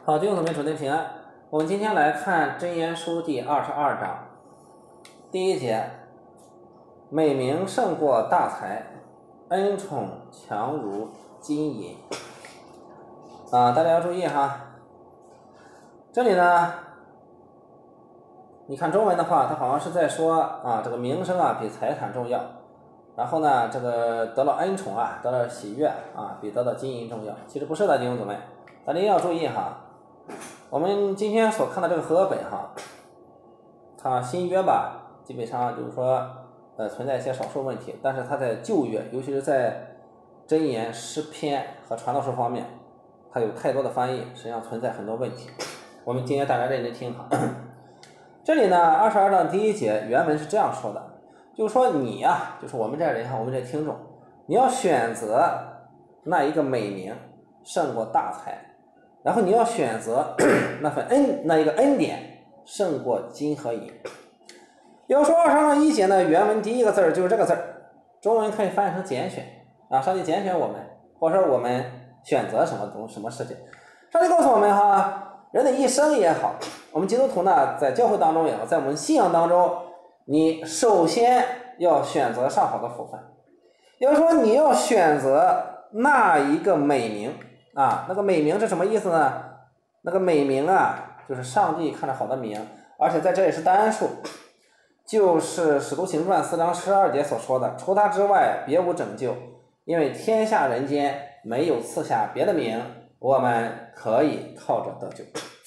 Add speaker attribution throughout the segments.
Speaker 1: 好，弟兄姊妹，主内平安。我们今天来看箴言书第22章，第1节，美名胜过大财，恩宠强如金银。大家要注意哈，这里呢，你看中文的话，它好像是在说这个名声比财产重要，然后呢，这个得到恩宠得到喜悦比得到金银重要。其实不是的，弟兄姊妹，大家要注意哈。我们今天所看的这个和合本它新约基本上就是说存在一些少数问题，但是它在旧约，尤其是在箴言、诗篇和传道书方面，它有太多的翻译，实际上存在很多问题。我们今天大家认真听哈。这里呢，22章第1节原文是这样说的，就是说你就是我们这人我们这听众，你要选择那一个美名胜过大财。然后你要选择那一个恩典胜过金和银。要说22章1节呢，原文第一个字就是这个字，中文可以翻译成拣选上帝拣选我们，或者说我们选择什么事情。上帝告诉我们人的一生也好，我们基督徒呢在教会当中也好，在我们信仰当中，你首先要选择上好的福分。要说你要选择那一个美名那个美名是什么意思呢？那个美名就是上帝看着好的名，而且在这里是单数，就是使徒行传4章12节所说的，除他之外别无拯救，因为天下人间没有赐下别的名，我们可以靠着得救。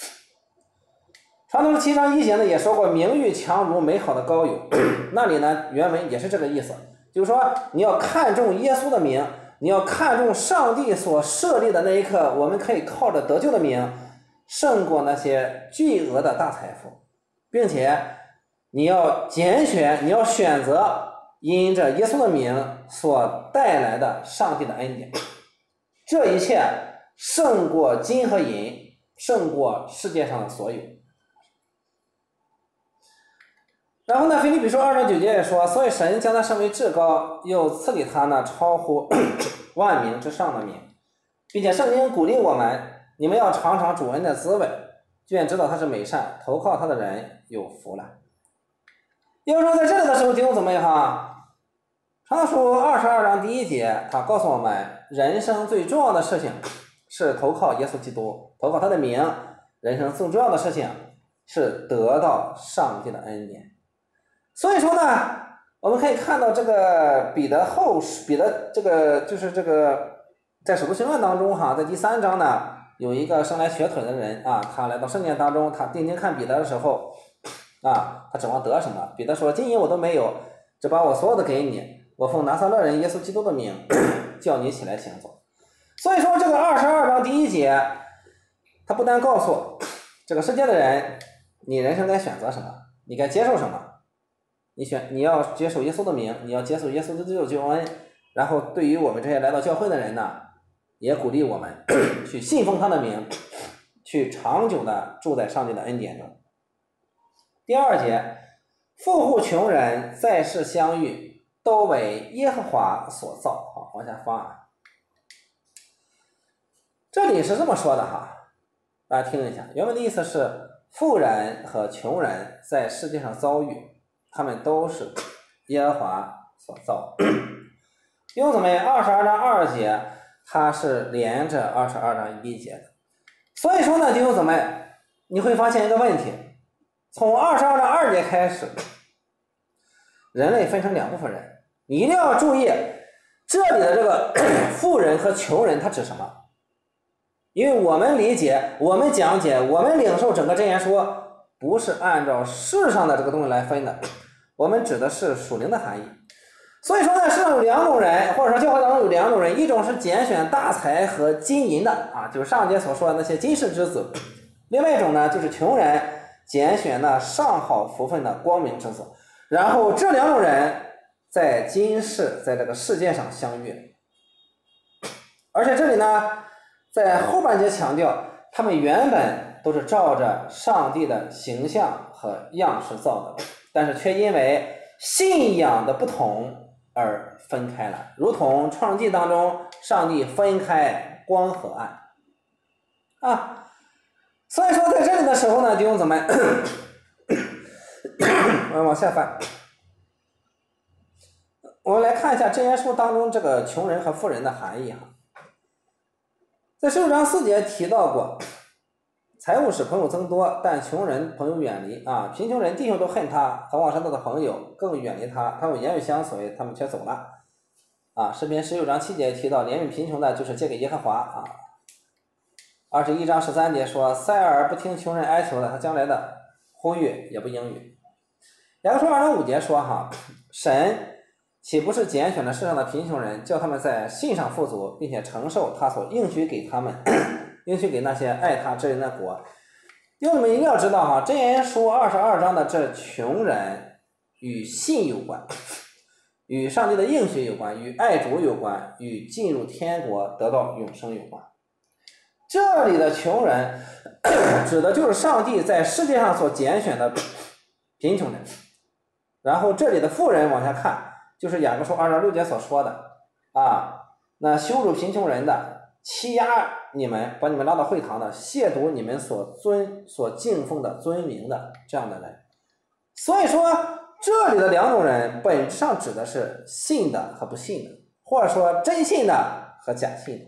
Speaker 1: 传道书7章1节呢也说过，名誉强如美好的膏油，那里呢原文也是这个意思，就是说你要看重耶稣的名，你要看重上帝所设立的那一刻我们可以靠着得救的名，胜过那些巨额的大财富，并且你要拣选，你要选择因着耶稣的名所带来的上帝的恩典，这一切胜过金和银，胜过世界上的所有。然后呢，腓立比书2章9节也说，所以神将他升为至高，又赐给他呢超乎万名之上的名，并且圣经鼓励我们，你们要尝尝主恩的滋味，愿知道他是美善，投靠他的人有福了。要说在这里的时候，弟兄姊妹传道书22章第1节，他告诉我们，人生最重要的事情是投靠耶稣基督，投靠他的名，人生最重要的事情是得到上帝的恩典。所以说呢，我们可以看到这个彼得这个在使徒行传当中在第3章呢，有一个生来瘸腿的人他来到圣殿当中，他定睛看彼得的时候他指望得什么？彼得说，金银我都没有，只把我所有的给你，我奉拿撒勒人耶稣基督的名叫你起来行走。所以说这个22章第1节，他不但告诉这个世界的人你人生该选择什么，你该接受什么，你要接受耶稣的名，你要接受耶稣的救恩，然后对于我们这些来到教会的人呢，也鼓励我们去信奉他的名，去长久的住在上帝的恩典中。第2节，富户穷人在世相遇，都为耶和华所造。好，往下放这里是这么说的大家听一下，原文的意思是，富人和穷人在世界上遭遇，他们都是耶和华所造。弟兄姊妹，22章2节它是连着22章1节的。所以说呢，弟兄姊妹，你会发现一个问题，从22章2节开始，人类分成2部分人，你一定要注意这里的这个富人和穷人它指什么。因为我们理解，我们讲解，我们领受整个箴言说，不是按照世上的这个东西来分的，我们指的是属灵的含义。所以说呢，世上有2种人，或者说教会当中有2种人，一种是拣选大财和金银的就是上节所说的那些金世之子，另外一种呢就是穷人拣选那上好福分的光明之子，然后这2种人在今世在这个世界上相遇。而且这里呢在后半节强调，他们原本都是照着上帝的形象和样式造的，但是却因为信仰的不同而分开了，如同创世纪当中上帝分开光和暗所以说在这里的时候呢，弟兄姊妹，我们往下翻，我们来看一下箴言书当中这个穷人和富人的含义在16章4节提到过，财物使朋友增多，但穷人朋友远离啊，贫穷人弟兄都恨他，何况是他的朋友更远离他，他们言语相随，他们却走了啊。诗篇16章7节提到，怜悯贫穷的就是借给耶和华啊。21章13节说，塞尔不听穷人哀求的，他将来的呼吁也不应允。雅各书2章5节说神岂不是拣选了世上的贫穷人，叫他们在信上富足，并且承受他所应许给他们应许给那些爱他之人的国。因为我们一定要知道箴言书22章的这穷人与信有关，与上帝的应许有关，与爱主有关，与进入天国得到永生有关。这里的穷人指的就是上帝在世界上所拣选的贫穷人，然后这里的富人往下看，就是雅各书2章6节所说的那羞辱贫穷人的，欺压你们，把你们拉到会堂的，亵渎你们所敬奉的尊名的这样的人。所以说这里的两种人本质上指的是信的和不信的，或者说真信的和假信的。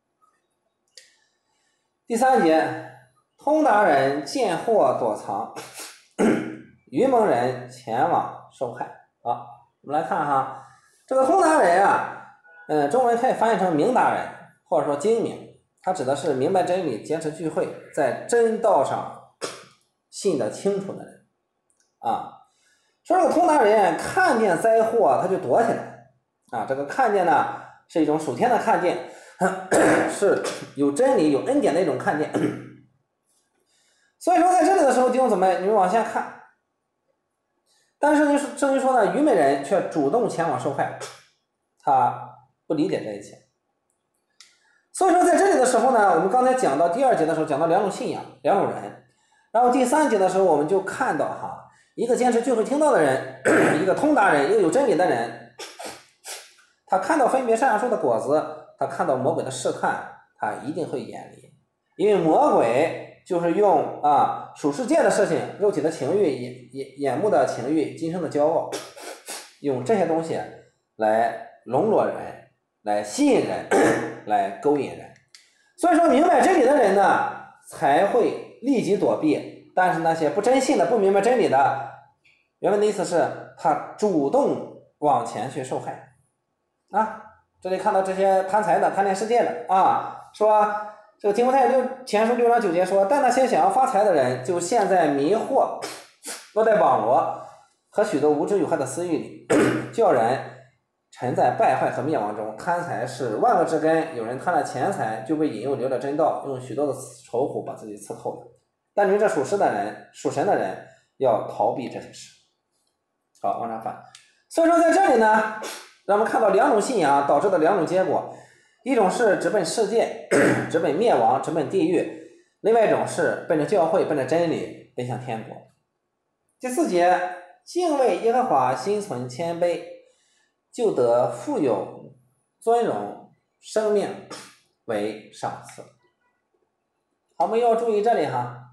Speaker 1: 第3节，通达人见祸躲藏，愚蒙人前往受害。好，我们来看这个通达人中文可以翻译成明达人，或者说精明，它指的是明白真理，坚持聚会，在真道上信得清楚的人说这个通达人看见灾祸他就躲起来这个看见呢是一种属天的看见，是有真理有恩典的一种看见。所以说在这里的时候，弟兄姊妹，你们往下看，但是圣经说呢，愚昧人却主动前往受害，他不理解这一切。所以说在这里的时候呢，我们刚才讲到第2节的时候讲到两种信仰，两种人，然后第3节的时候我们就看到一个坚持聚会听到的人，一个通达人，一个有真理的人，他看到分别善恶树的果子，他看到魔鬼的试探，他一定会远离，因为魔鬼就是用属世界的事情，肉体的情欲，眼目的情欲，今生的骄傲，用这些东西来笼络人，来吸引人，来勾引人。所以说明白真理的人呢才会立即躲避，但是那些不真信的不明白真理的，原文的意思是他主动往前去受害这里看到这些贪财的贪恋世界的说这个提摩太前书6章9节说，但那些想要发财的人就陷在迷惑落在网罗和许多无知有害的私欲里，叫人沉在败坏和灭亡中。贪财是万恶之根，有人贪了钱财就被引诱离了真道，用许多的愁苦把自己刺透了。但你这属神的人要逃避这些事。好，往上翻。所以说在这里呢，让我们看到两种信仰导致的两种结果，一种是直奔世界，直奔灭亡，直奔地狱，另外一种是奔着教会，奔着真理，奔向天国。第4节，敬畏耶和华，心存谦卑，就得富有尊荣，生命为赏赐。好，我们要注意这里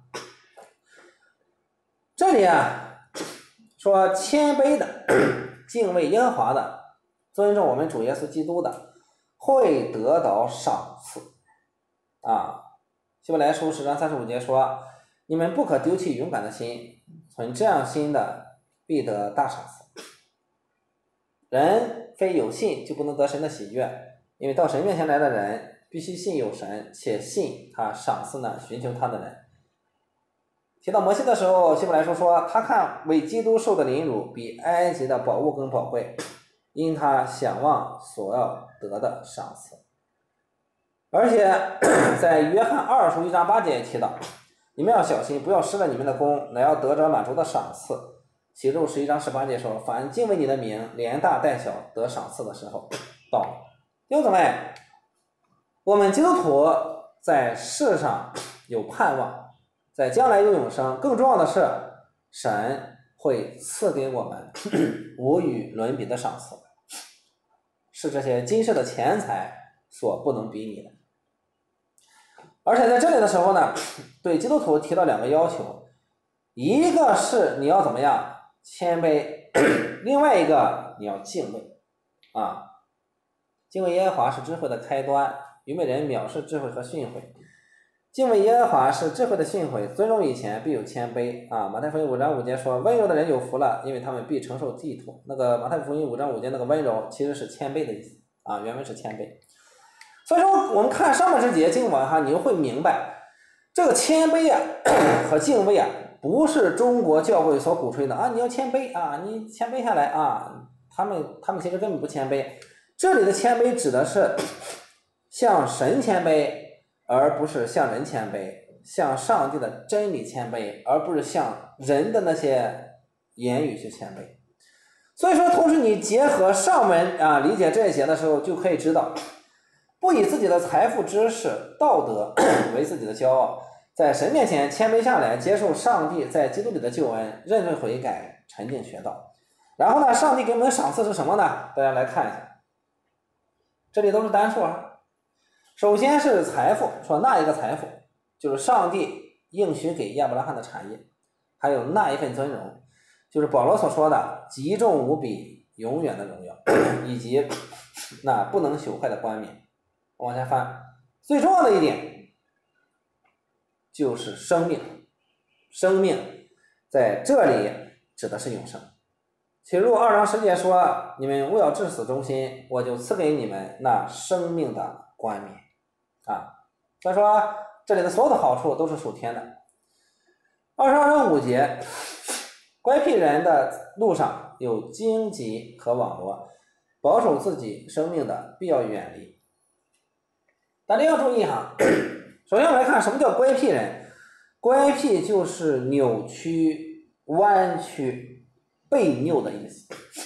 Speaker 1: 这里说谦卑的敬畏耶和华的，尊重我们主耶稣基督的，会得到赏赐希伯来书10章35节说，你们不可丢弃勇敢的心，存这样心的必得大赏赐。人非有信就不能得神的喜悦，因为到神面前来的人必须信有神，且信他赏赐呢寻求他的人。提到摩西的时候，希伯来书说，他看为基督受的凌辱比埃及的宝物更宝贵，因他想望所要得的赏赐。而且在约翰2书1章8节也提到，你们要小心，不要失了你们的功，乃要得着满足的赏赐。启示录11章18节说，凡敬畏你的名，连大带小得赏赐的时候到了。弟兄姊妹，我们基督徒在世上有盼望，在将来有永生，更重要的是神会赐给我们无与伦比的赏赐，是这些今世的钱财所不能比拟的。而且在这里的时候呢， 对基督徒提了2个要求，一个是你要怎么样谦卑，另外一个你要敬畏啊。敬畏耶和华是智慧的开端，愚昧人藐视智慧和训诲。敬畏耶和华是智慧的训诲，尊重以前必有谦卑啊。马太福音5章5节说，温柔的人有福了，因为他们必承受地土。那个马太福音5章5节那个温柔其实是谦卑的意思啊，原文是谦卑。所以说我们看上半节经文哈，你就会明白这个谦卑啊和敬畏啊，不是中国教会所鼓吹的啊，你要谦卑啊，你谦卑下来啊，他们其实根本不谦卑。这里的谦卑指的是向神谦卑，而不是向人谦卑，向上帝的真理谦卑，而不是向人的那些言语去谦卑。所以说同时你结合上文啊理解这些的时候，就可以知道不以自己的财富知识道德为自己的骄傲，在神面前谦卑下来，接受上帝在基督里的救恩，认罪悔改，沉静学道。然后呢，上帝给我们的赏赐是什么呢？大家来看一下，这里都是单数啊。首先是财富，说那一个财富就是上帝应许给亚伯拉罕的产业，还有那一份尊荣，就是保罗所说的极重无比永远的荣耀，以及那不能朽坏的冠冕。往下翻，最重要的一点就是生命，生命在这里指的是永生。启示录2章10节说，你们务要至死忠心，我就赐给你们那生命的冠冕啊。所以说这里的所有的好处都是属天的。22章5节，乖僻人的路上有荆棘和网罗，保守自己生命的必要远离。大家要注意哈，首先我们来看什么叫乖僻人。乖僻就是扭曲、弯曲、悖拗的意思。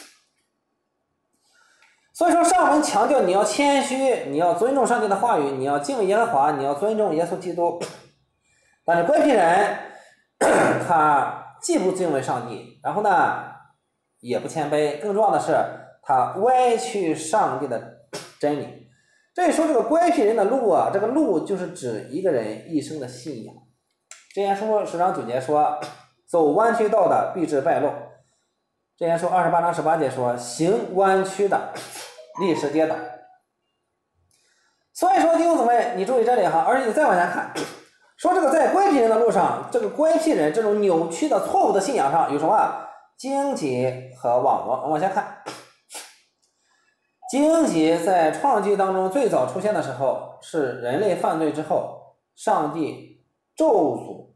Speaker 1: 所以说上文强调你要谦虚，你要尊重上帝的话语，你要敬畏耶和华，你要尊重耶稣基督。但是乖僻人他既不敬畏上帝，然后呢也不谦卑，更重要的是他歪曲上帝的真理。这里说这个乖僻人的路啊，这个路就是指一个人一生的信仰。箴言书10章9节说，走弯曲道的必致败露。箴言书28章18节说，行弯曲的立时跌倒。所以说弟兄姊妹，你注意这里哈，而且你再往下看，说这个在乖僻人的路上，这个乖僻人这种扭曲的错误的信仰上有什么荆棘和网罗。往下看，荆棘在创纪当中最早出现的时候，是人类犯罪之后，上帝咒诅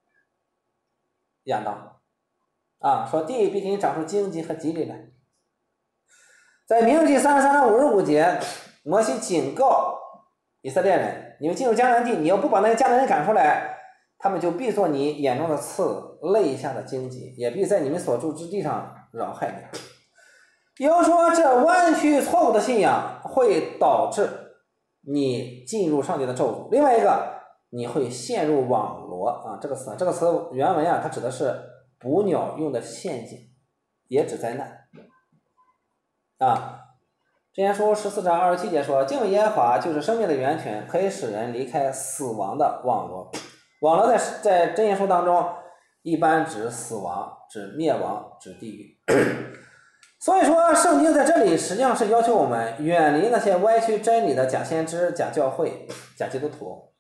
Speaker 1: 亚当啊，说地必给你长出荆棘和棘藜来。在民数记33章55节，摩西警告以色列人，你们进入迦南地，你要不把那些迦南人赶出来，他们就必做你眼中的刺，肋下的荆棘，也必在你们所住之地上扰害你。比如说这弯曲错误的信仰会导致你进入上帝的咒诅。另外一个，你会陷入网罗啊，这个词原文啊，它指的是捕鸟用的陷阱，也指灾难啊。箴言书14章27节说，敬畏耶和华就是生命的源泉，可以使人离开死亡的网罗。网罗在箴言书当中一般指死亡，指灭亡，指地狱。所以说圣经在这里实际上是要求我们远离那些歪曲真理的假先知、假教会、假基督徒，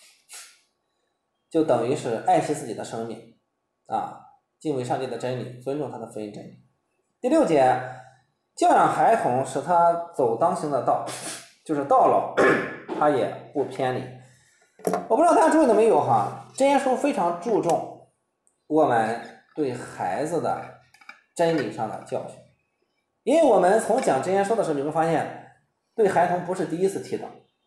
Speaker 1: 就等于是爱惜自己的生命啊，敬畏上帝的真理，尊重他的福音真理。第6节，教养孩童，使他走当行的道，就是到老他也不偏离。我不知道大家注意了没有哈，箴言书非常注重我们对孩子的真理上的教训。因为我们从讲箴言书的时候，你会发现对孩童不是第一次提到，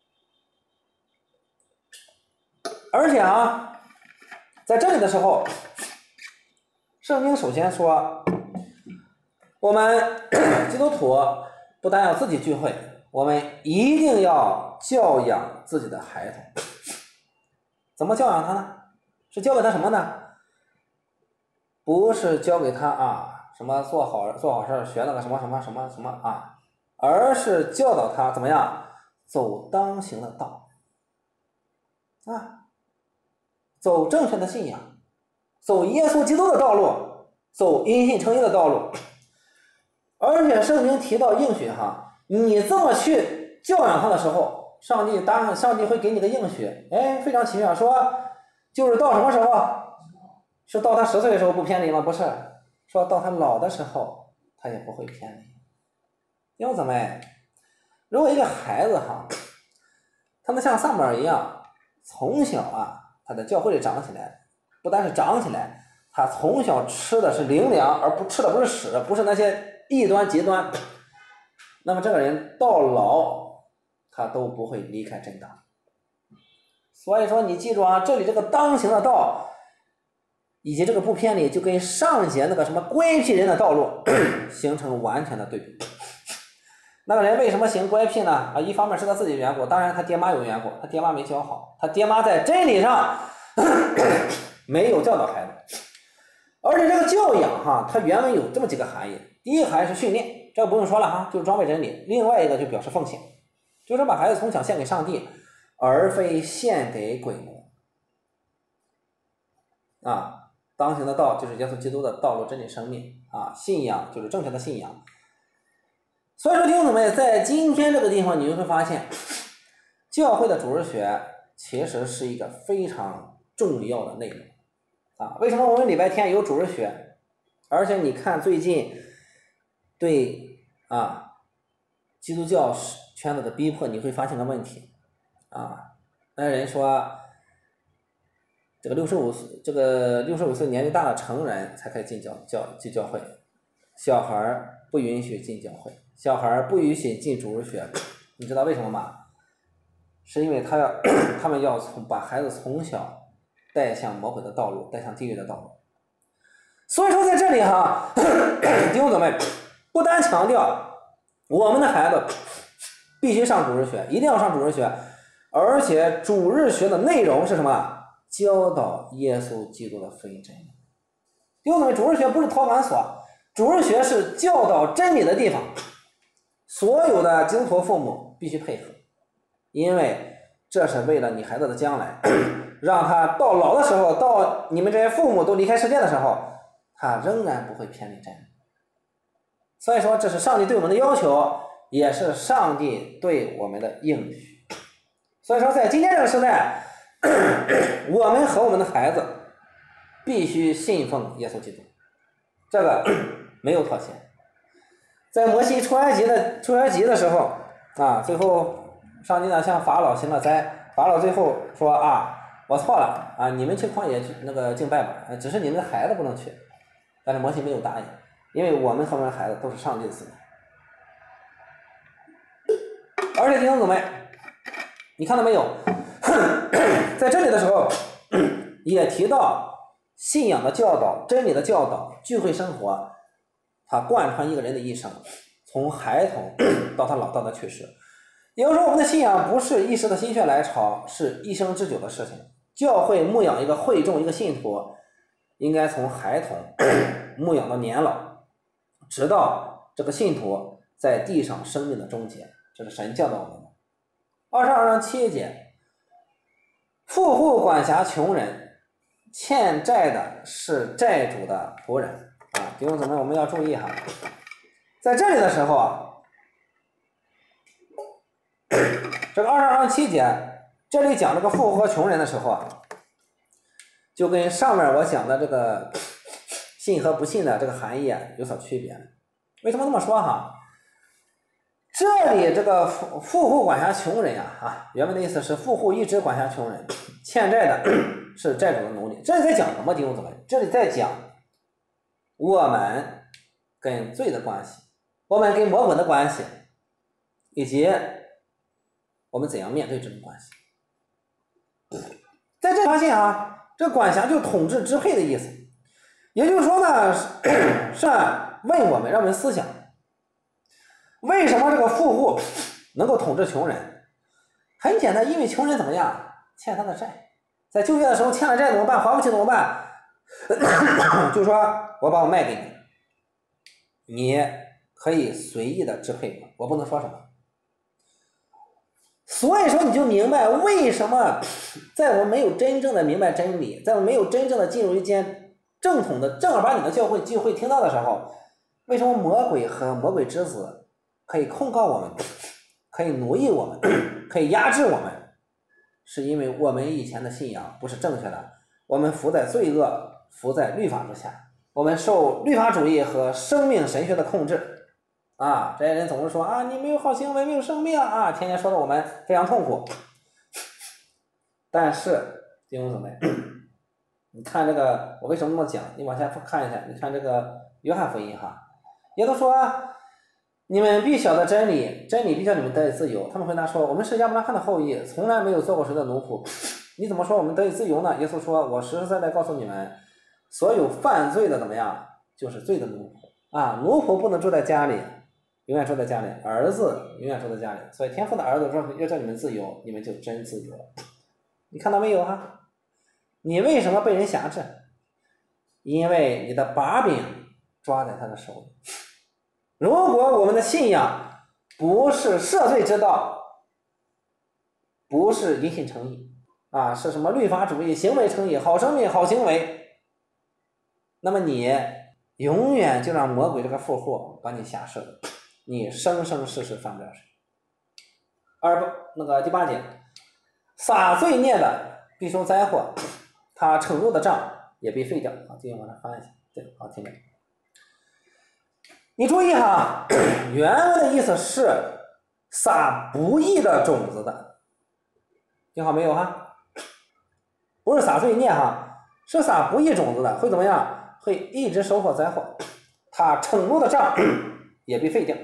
Speaker 1: 而且啊在这里的时候，圣经首先说我们基督徒不但要自己聚会，我们一定要教养自己的孩童。怎么教养他呢？是教给他什么呢？不是教给他什么做好事，学那个什么啊，而是教导他怎么样走当行的道啊。 走正确的信仰，走耶稣基督的道路，走因信称义的道路。而且圣经提到应许哈，你这么去教养他的时候，上帝会给你个应许。哎，非常奇妙，说就是到什么时候？是到他10岁的时候不偏离吗？不是，说到他老的时候他也不会偏离。因为怎么样？如果一个孩子哈，他能像萨母尔一样，从小啊他在教会里长起来，不单是长起来，他从小吃的是灵粮，而不吃的不是屎，不是那些异端极端，那么这个人到老他都不会离开真道。所以说你记住啊，这里这个当行的道以及这个不偏离，就跟上节那个什么乖僻人的道路形成完全的对比。那个人为什么行乖僻呢？一方面是他自己的缘故，当然他爹妈有缘故，他爹妈没教好，他爹妈在真理上没有教导孩子。而且这个教养哈，它原文有这么几个含义。第一个含义是训练，这个不用说了哈，就是装备真理。另外一个就表示奉献，就是把孩子从小献给上帝，而非献给鬼魔。当行的道就是耶稣基督的道路、真理、生命啊，信仰就是正确的信仰。所以说弟兄姊妹，在今天这个地方你就会发现，教会的主日学其实是一个非常重要的内容啊。为什么我们礼拜天有主日学？而且你看最近对基督教圈子的逼迫，你会发现个问题那人说这个65岁年纪大的成人才可以进教会，小孩不允许进教会，小孩不允许进主日学。你知道为什么吗？是因为他们要把孩子从小带向魔鬼的道路，带向地狱的道路。所以说在这里哈，弟兄姊妹，不单强调我们的孩子必须上主日学，一定要上主日学，而且主日学的内容是什么？教导耶稣基督的福音真理。弟兄姊妹，主日学不是托管所，主日学是教导真理的地方。所有的基督徒父母必须配合，因为这是为了你孩子的将来，让他到老的时候，到你们这些父母都离开世界的时候，他仍然不会偏离真理。所以说这是上帝对我们的要求，也是上帝对我们的应许。所以说在今天这个时代，我们和我们的孩子必须信奉耶稣基督，这个没有妥协。在摩西出埃及的时候最后上帝呢向法老行了灾，法老最后说我错了你们去旷野去敬拜吧，只是你们的孩子不能去。但是摩西没有答应，因为我们和我们的孩子都是上帝的子民。而且弟兄姊妹，你看到没有，在这里的时候也提到信仰的教导、真理的教导、聚会生活，它贯穿一个人的一生，从孩童到他老到他去世。也就是说，我们的信仰不是一时的心血来潮，是一生之久的事情。教会牧养一个会众，一个信徒，应该从孩童牧养到年老，直到这个信徒在地上生命的终结。这是神教导我们的。22章7节，富户管辖穷人，欠债的是债主的仆人弟兄姊妹，我们要注意哈，在这里的时候这个22章7节，这里讲这个富户和穷人的时候就跟上面我讲的这个信和不信的这个含义有所区别。为什么这么说哈？这里这个富户管辖穷人原文的意思是富户一直管辖穷人，欠债的是债主的奴隶。这里在讲什么？弟兄姊妹，这里在讲我们跟罪的关系，我们跟魔鬼的关系，以及我们怎样面对这种关系。在这发现这管辖就统治支配的意思，也就是说呢，是问我们，让我们思想，为什么这个富户能够统治穷人？很简单，因为穷人怎么样？欠他的债，在就业的时候欠了债怎么办？还不起怎么办？就说我把我卖给你，你可以随意的支配我不能说什么。 所以说你就明白为什么在我们没有真正的明白真理，在我们没有真正的进入一间正统的正儿八经的教会聚会听到的时候，为什么魔鬼和魔鬼之子可以控告我们，可以奴役我们，可以压制我们，是因为我们以前的信仰不是正确的，我们服在罪恶，服在律法之下，我们受律法主义和生命神学的控制啊！这些人总是说啊，你没有好行为，没有生命啊，天天说的我们非常痛苦。但是弟兄姊妹，你看这个，我为什么这么讲？你往下看一下，你看这个约翰福音哈，耶稣说你们必晓得真理，真理必叫你们得以自由。他们回答说，我们是亚伯拉罕的后裔，从来没有做过谁的奴仆，你怎么说我们得以自由呢？耶稣说，我实实在在告诉你们，所有犯罪的怎么样，就是罪的奴仆啊！奴仆不能住在家里，永远住在家里，儿子永远住在家里。所以天父的儿子说要叫你们自由，你们就真自由了。你看到没有哈？你为什么被人辖制？因为你的把柄抓在他的手里。如果我们的信仰不是赦罪之道，不是因信称义啊，是什么律法主义、行为称义、好生命、好行为，那么你永远就让魔鬼这个富户把你辖制了，你生生世世犯不了谁。第8节，撒罪孽的必受灾祸，他惩怒的杖也被废掉。好，继续往上翻一下，对，好，听着。你注意哈，原文的意思是撒不义的种子的，听好没有哈？不是撒罪孽哈，是撒不义种子的，会怎么样？会一直收获灾祸，他惩怒的杖也被废掉。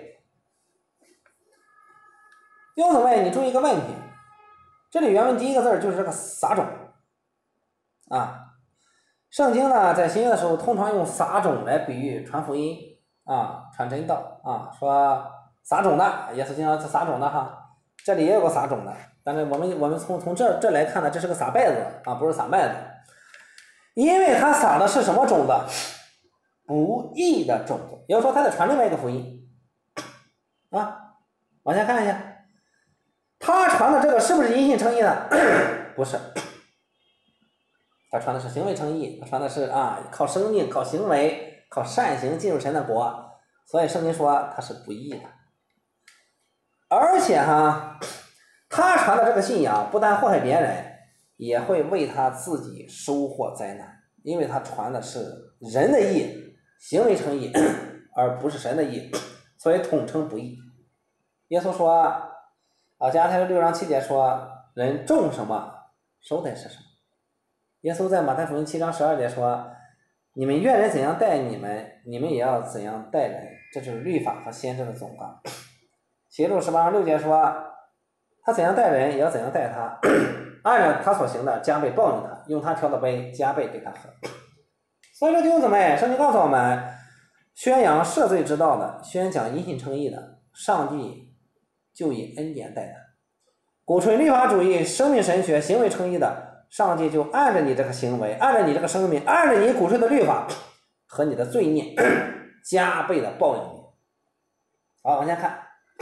Speaker 1: 弟兄姊妹，你注意一个问题，这里原文第一个字就是这个撒种啊。圣经呢，在新约的时候通常用撒种来比喻传福音啊，传真道啊，说撒种的，耶稣经常撒种的哈，这里也有个撒种的，但是我们从这来看呢，这是个撒稗子啊，不是撒麦子，因为他撒的是什么种子？不义的种子，也就是说他在传另外一个福音啊。往下看一下，他传的这个是不是因信称义呢？不是，他传的是行为称义，他传的是靠生命、靠行为、靠善行进入神的国，所以圣经说他是不义的。而且他传的这个信仰不但祸害别人，也会为他自己收获灾难，因为他传的是人的义，行为称义，而不是神的义，所以统称不义。耶稣说加拉太书6章7节说，人种什么收的是什么。耶稣在马太福音7章12节说，你们愿人怎样待你们，你们也要怎样待人，这就是律法和先知的总纲。启示录18章6节说，他怎样待人也要怎样待他，按照他所行的加倍报应他，用他调的杯加倍给他喝。所以说弟兄姊妹，圣经告诉我们，宣扬赦罪之道的，宣讲因信称义的，上帝就以恩典待他；鼓吹律法主义、生命神学、行为称义的，上帝就按着你这个行为，按着你这个生命，按着你鼓吹的律法和你的罪孽加倍的报应你。好，往下看，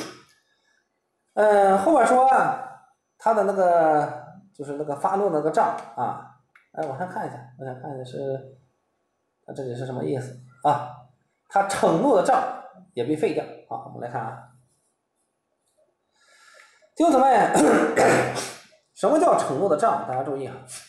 Speaker 1: 后边说他的那个就是那个发怒那个杖啊，往下看一下，是他这里是什么意思啊？他惩怒的杖也被废掉。好，我们来看弟兄姊妹，什么叫惩怒的杖？大家注意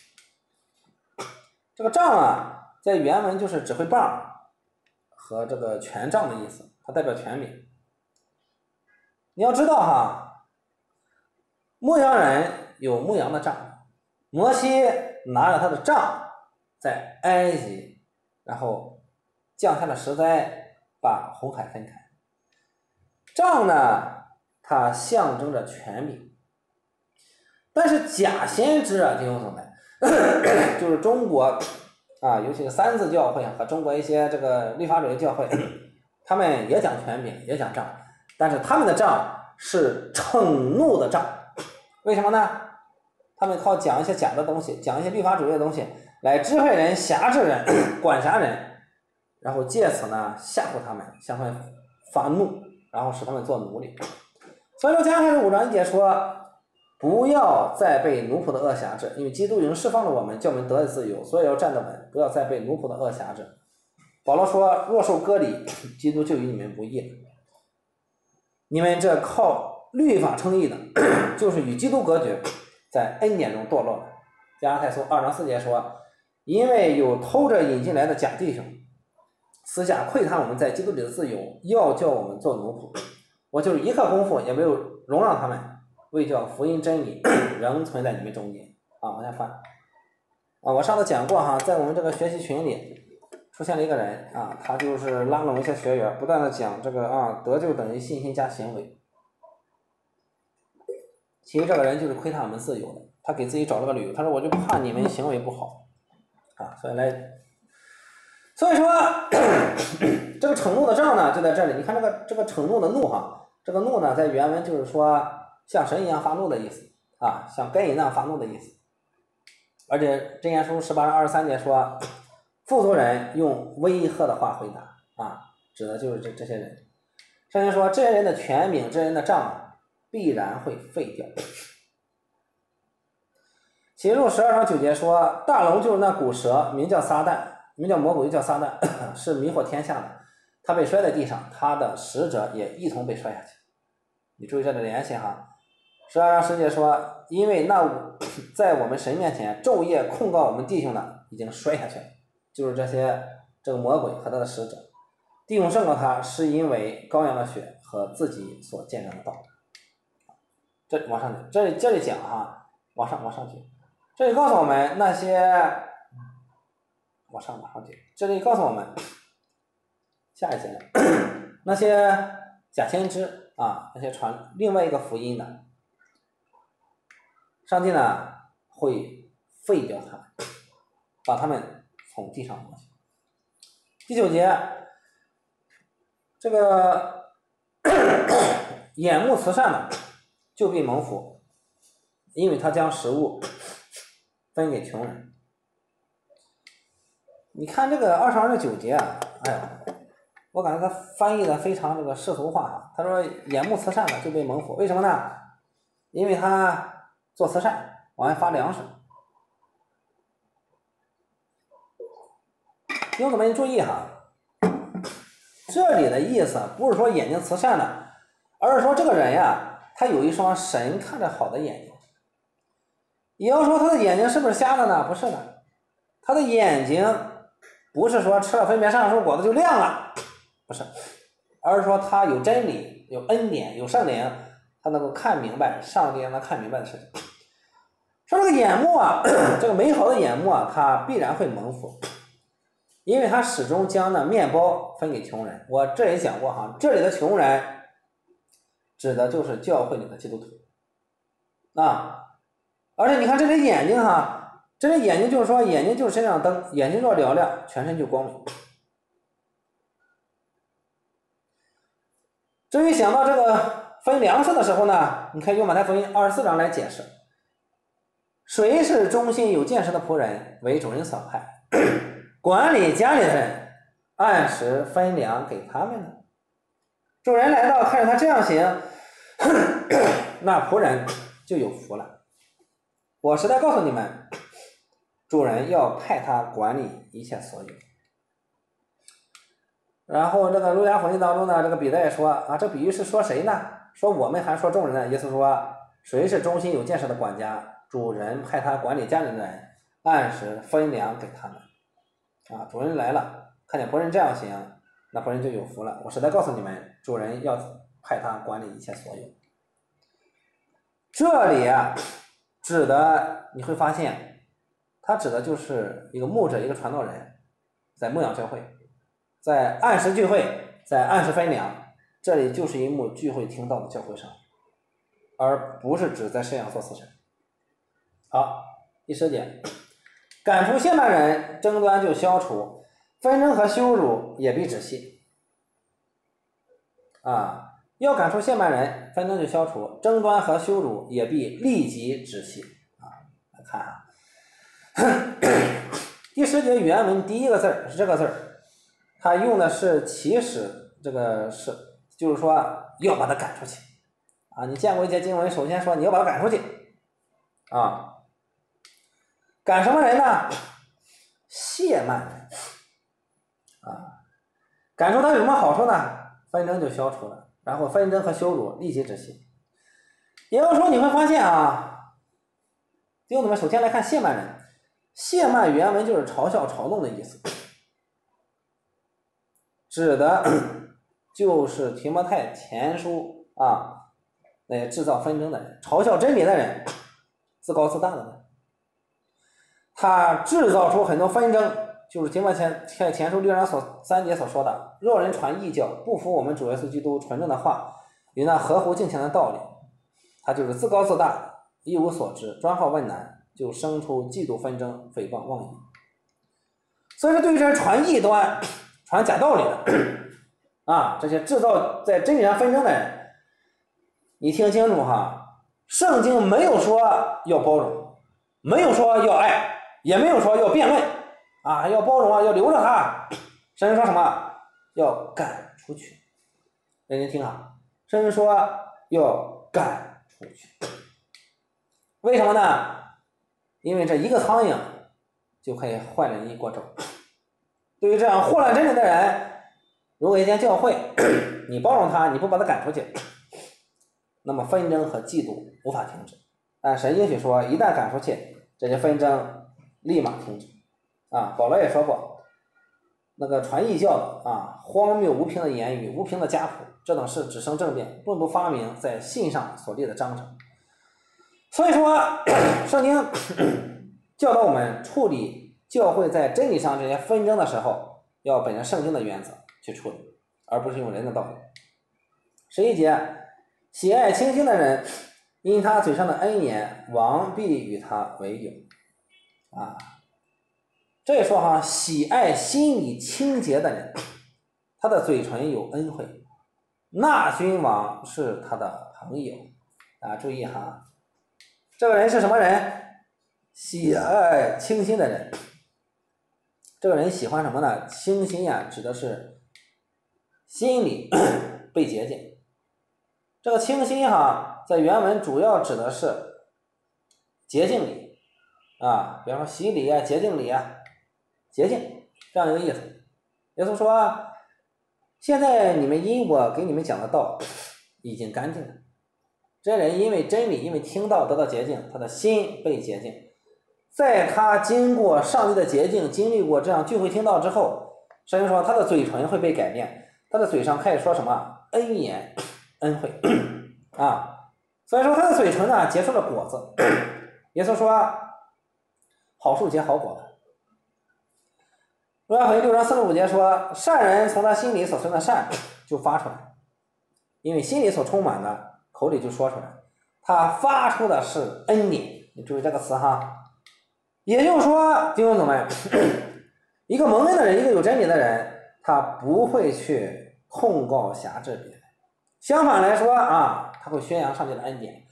Speaker 1: 这个杖在原文就是指挥棒和这个权杖的意思，它代表权柄。你要知道牧羊人有牧羊的杖，摩西拿着他的杖在埃及，然后降下了十灾，把红海分开。杖呢，它象征着权柄，但是假先知弟兄姊妹，就是中国尤其是三自教会和中国一些这个律法主义教会，他们也讲权柄，也讲杖，但是他们的杖是惩怒的杖。为什么呢？他们靠讲一些假的东西，讲一些律法主义的东西来支配人、辖制人、管辖人，然后借此呢吓唬他们，向他们发怒，然后使他们做奴隶。所以说加拉太书5章1节说， 不要再被奴仆的恶辖制，因为基督已经释放了我们，叫我们得以自由，所以要站得稳，不要再被奴仆的恶辖制。保罗说，若受割礼，基督就与你们不义了。你们这靠律法称义的，就是与基督隔绝，在恩典中堕落了。加拉太书2章4节说，因为有偷着引进来的假弟兄，私下窥探我们在基督里的自由，要叫我们做奴仆。我就是一刻功夫也没有容让他们，为叫福音真理仍存在你们中间。往下翻。我上次讲过哈，在我们这个学习群里出现了一个人他就是拉拢一些学员，不断的讲这个得救等于信心加行为。其实这个人就是窥探我们自由的，他给自己找了个理由，他说我就怕你们行为不好所以说这个惩怒的杖呢就在这里。你看这个惩怒的怒这个怒呢在原文就是说像神一样发怒的意思像该隐那样发怒的意思。而且箴言书18章23节说，富足人用威吓的话回答指的就是这些人。圣经说这些人的权柄，这些人的杖必然会废掉。启示录12章9节说，大龙就是那古蛇，名叫撒旦，名叫魔鬼，又叫撒旦，是迷惑天下的。他被摔在地上，他的使者也一同被摔下去。你注意这个联系12章10节说，因为那在我们神面前昼夜控告我们弟兄的已经摔下去了，就是这个魔鬼和他的使者。弟兄胜过他，是因为羔羊的血和自己所见证的道。这往上这里讲往上去。这里告诉我们那些往上去，这里告诉我们下一节那些假先知那些传另外一个福音的，上帝呢会废掉他们，把他们从地上挪去。第9节，这个眼目慈善的就必蒙福，因为他将食物分给穷人。你看这个22章9节我感觉他翻译的非常这个世俗化他说眼目慈善的就被蒙福，为什么呢？因为他做慈善，往外发粮食。弟兄姊妹注意这里的意思不是说眼睛慈善的，而是说这个人他有一双神看着好的眼睛。也要说他的眼睛是不是瞎的呢？不是的，他的眼睛不是说吃了分别善恶树果子就亮了，不是，而是说他有真理，有恩典，有圣灵，他能够看明白上帝让他看明白的事情。说这个眼目这个美好的眼目他必然会蒙福，因为他始终将那面包分给穷人。我这也讲过这里的穷人指的就是教会里的基督徒而且你看这里眼睛这里眼睛就是说眼睛就是身上灯，眼睛若嘹亮，全身就光明。至于想到这个分粮食的时候呢，你可以用马太福音24章来解释，谁是忠心有见识的仆人，为主人所派，管理家里的人按时分粮给他们呢？主人来到，看着他这样行，那仆人就有福了。我实在告诉你们，主人要派他管理一切所有。然后这个路加福音当中呢，这个彼得也说这比喻是说谁呢？说我们还说众人呢？意思说谁是忠心有见识的管家，主人派他管理家里的人，按时分粮给他们主人来了，看见仆人这样行，那仆人就有福了。我实在告诉你们，主人要派他管理一切所有。这里指的你会发现，他指的就是一个牧者，一个传道人，在牧养教会，在按时聚会，在按时分粮，这里就是一幕聚会听到的教会上，而不是指在摄养做慈善。好，第10节，赶出亵慢人，争端就消除，纷争和羞辱也必止息。要赶出亵慢人，纷争就消除，争端和羞辱也必立即止息。来看第10节原文第一个字是这个字，它用的是起始，这个是就是说要把他赶出去你见过一节经文，首先说你要把他赶出去， 啊。赶什么人呢？谢曼人啊。赶出他有什么好处呢？纷争就消除了，然后纷争和羞辱立即止息。也就是说，你会发现啊，弟兄姊妹，首先来看谢曼人，谢曼原文就是嘲笑、嘲弄的意思，指的就是提摩太前书啊，那些制造纷争的人，嘲笑真理的人，自高自大的人，他制造出很多纷争，就是提摩太前书6章3节所说的，若人传异教，不服我们主耶稣基督纯正的话与那合乎敬虔的道理，他就是自高自大，一无所知，专好问难，就生出嫉妒纷争、诽谤妄议。所以说，对于这些传异端、传假道理的啊，这些制造在真理上纷争的人，你听清楚哈，圣经没有说要包容，没有说要爱，也没有说要辩论啊，要包容啊，要留着他，甚至说什么要赶出去。认真听啊，甚至说要赶出去。为什么呢？因为这一个苍蝇就可以坏了一锅粥。对于这样祸乱真理的人，如果一间教会你包容他，你不把他赶出去，那么纷争和嫉妒无法停止。但神应许说，一旦赶出去，这些纷争立马停止啊。保罗也说过，那个传异教的啊，荒谬无凭的言语、无凭的家谱，这等事只生政变，不发明在信上所立的章程。所以说，圣经教导我们处理教会在真理上这些纷争的时候，要本着圣经的原则去处理，而不是用人的道理。11节，喜爱清心的人，因他嘴上的恩言，王必与他为友啊。这也说哈，喜爱心里清洁的人，他的嘴唇有恩惠，那君王是他的朋友啊。注意哈，这个人是什么人？喜爱清心的人。这个人喜欢什么呢？清心呀，指的是心里被洁净。这个清心哈，在原文主要指的是洁净礼啊，比方说洗礼啊、洁净礼啊，洁净这样一个意思。耶稣说，现在你们因我给你们讲的道已经干净了。这人因为真理，因为听道得到洁净，他的心被洁净。在他经过上帝的洁净，经历过这样聚会听道之后，圣经说他的嘴唇会被改变，他的嘴上开始说什么恩言恩惠啊。所以说他的嘴唇呢结出了果子。耶稣说好树结好果子。路加福音6章45节说，善人从他心里所存的善就发出来，因为心里所充满的口里就说出来，他发出的是恩典。你注意这个词哈，也就是说，弟兄姊妹，一个蒙恩的人，一个有真理的人，他不会去控告辖制别人，相反来说啊，他会宣扬上帝的恩典。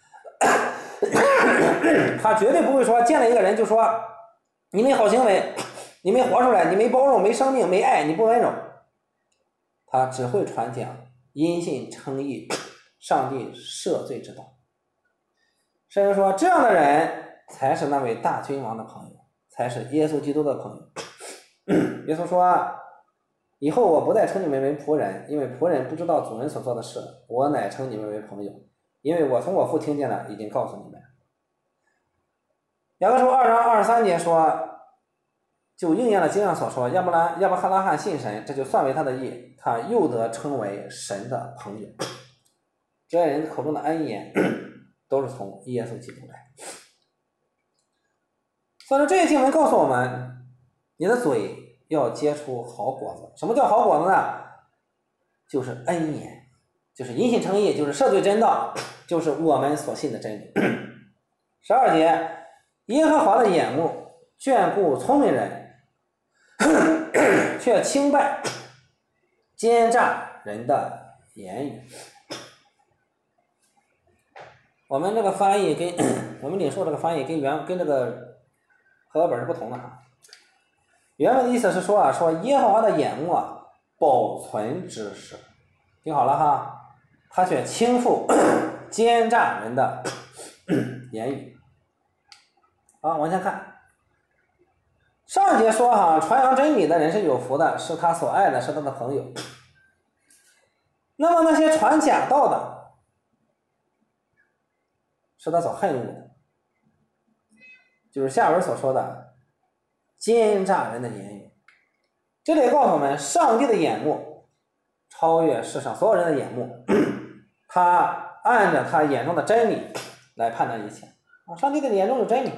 Speaker 1: 他绝对不会说见了一个人就说你没好行为，你没活出来，你没包容，没生命，没爱，你不温柔。他只会传讲因信称义，上帝赦罪之道。甚至说这样的人才是那位大君王的朋友，才是耶稣基督的朋友。耶稣说，以后我不再称你们为仆人，因为仆人不知道主人所做的事，我乃称你们为朋友，因为我从我父听见了，已经告诉你们。雅各书2章23节说，就应验了经上所说，亚伯拉罕信神，这就算为他的义，他又得称为神的朋友。这些人口中的恩言都是从耶稣基督来。所以说这些经文告诉我们，你的嘴要结出好果子。什么叫好果子呢？就是恩言，就是因信称义，就是赦罪真道，就是我们所信的真理。12节，耶和华的眼目眷顾聪明人，却轻败奸诈人的言语。我们这个翻译跟我们领受这个翻译跟这个和合本是不同的哈。原文的意思是说说耶和华的眼目保存知识，听好了哈，他却轻负奸诈人的言语。 啊，往前看。上一节说哈，传扬真理的人是有福的，是他所爱的，是他的朋友。那么那些传假道的，是他所恨恶的，就是下文所说的奸诈人的言语。这里告诉我们，上帝的眼目超越世上所有人的眼目，他按着他眼中的真理来判断一切啊，上帝的眼中有真理。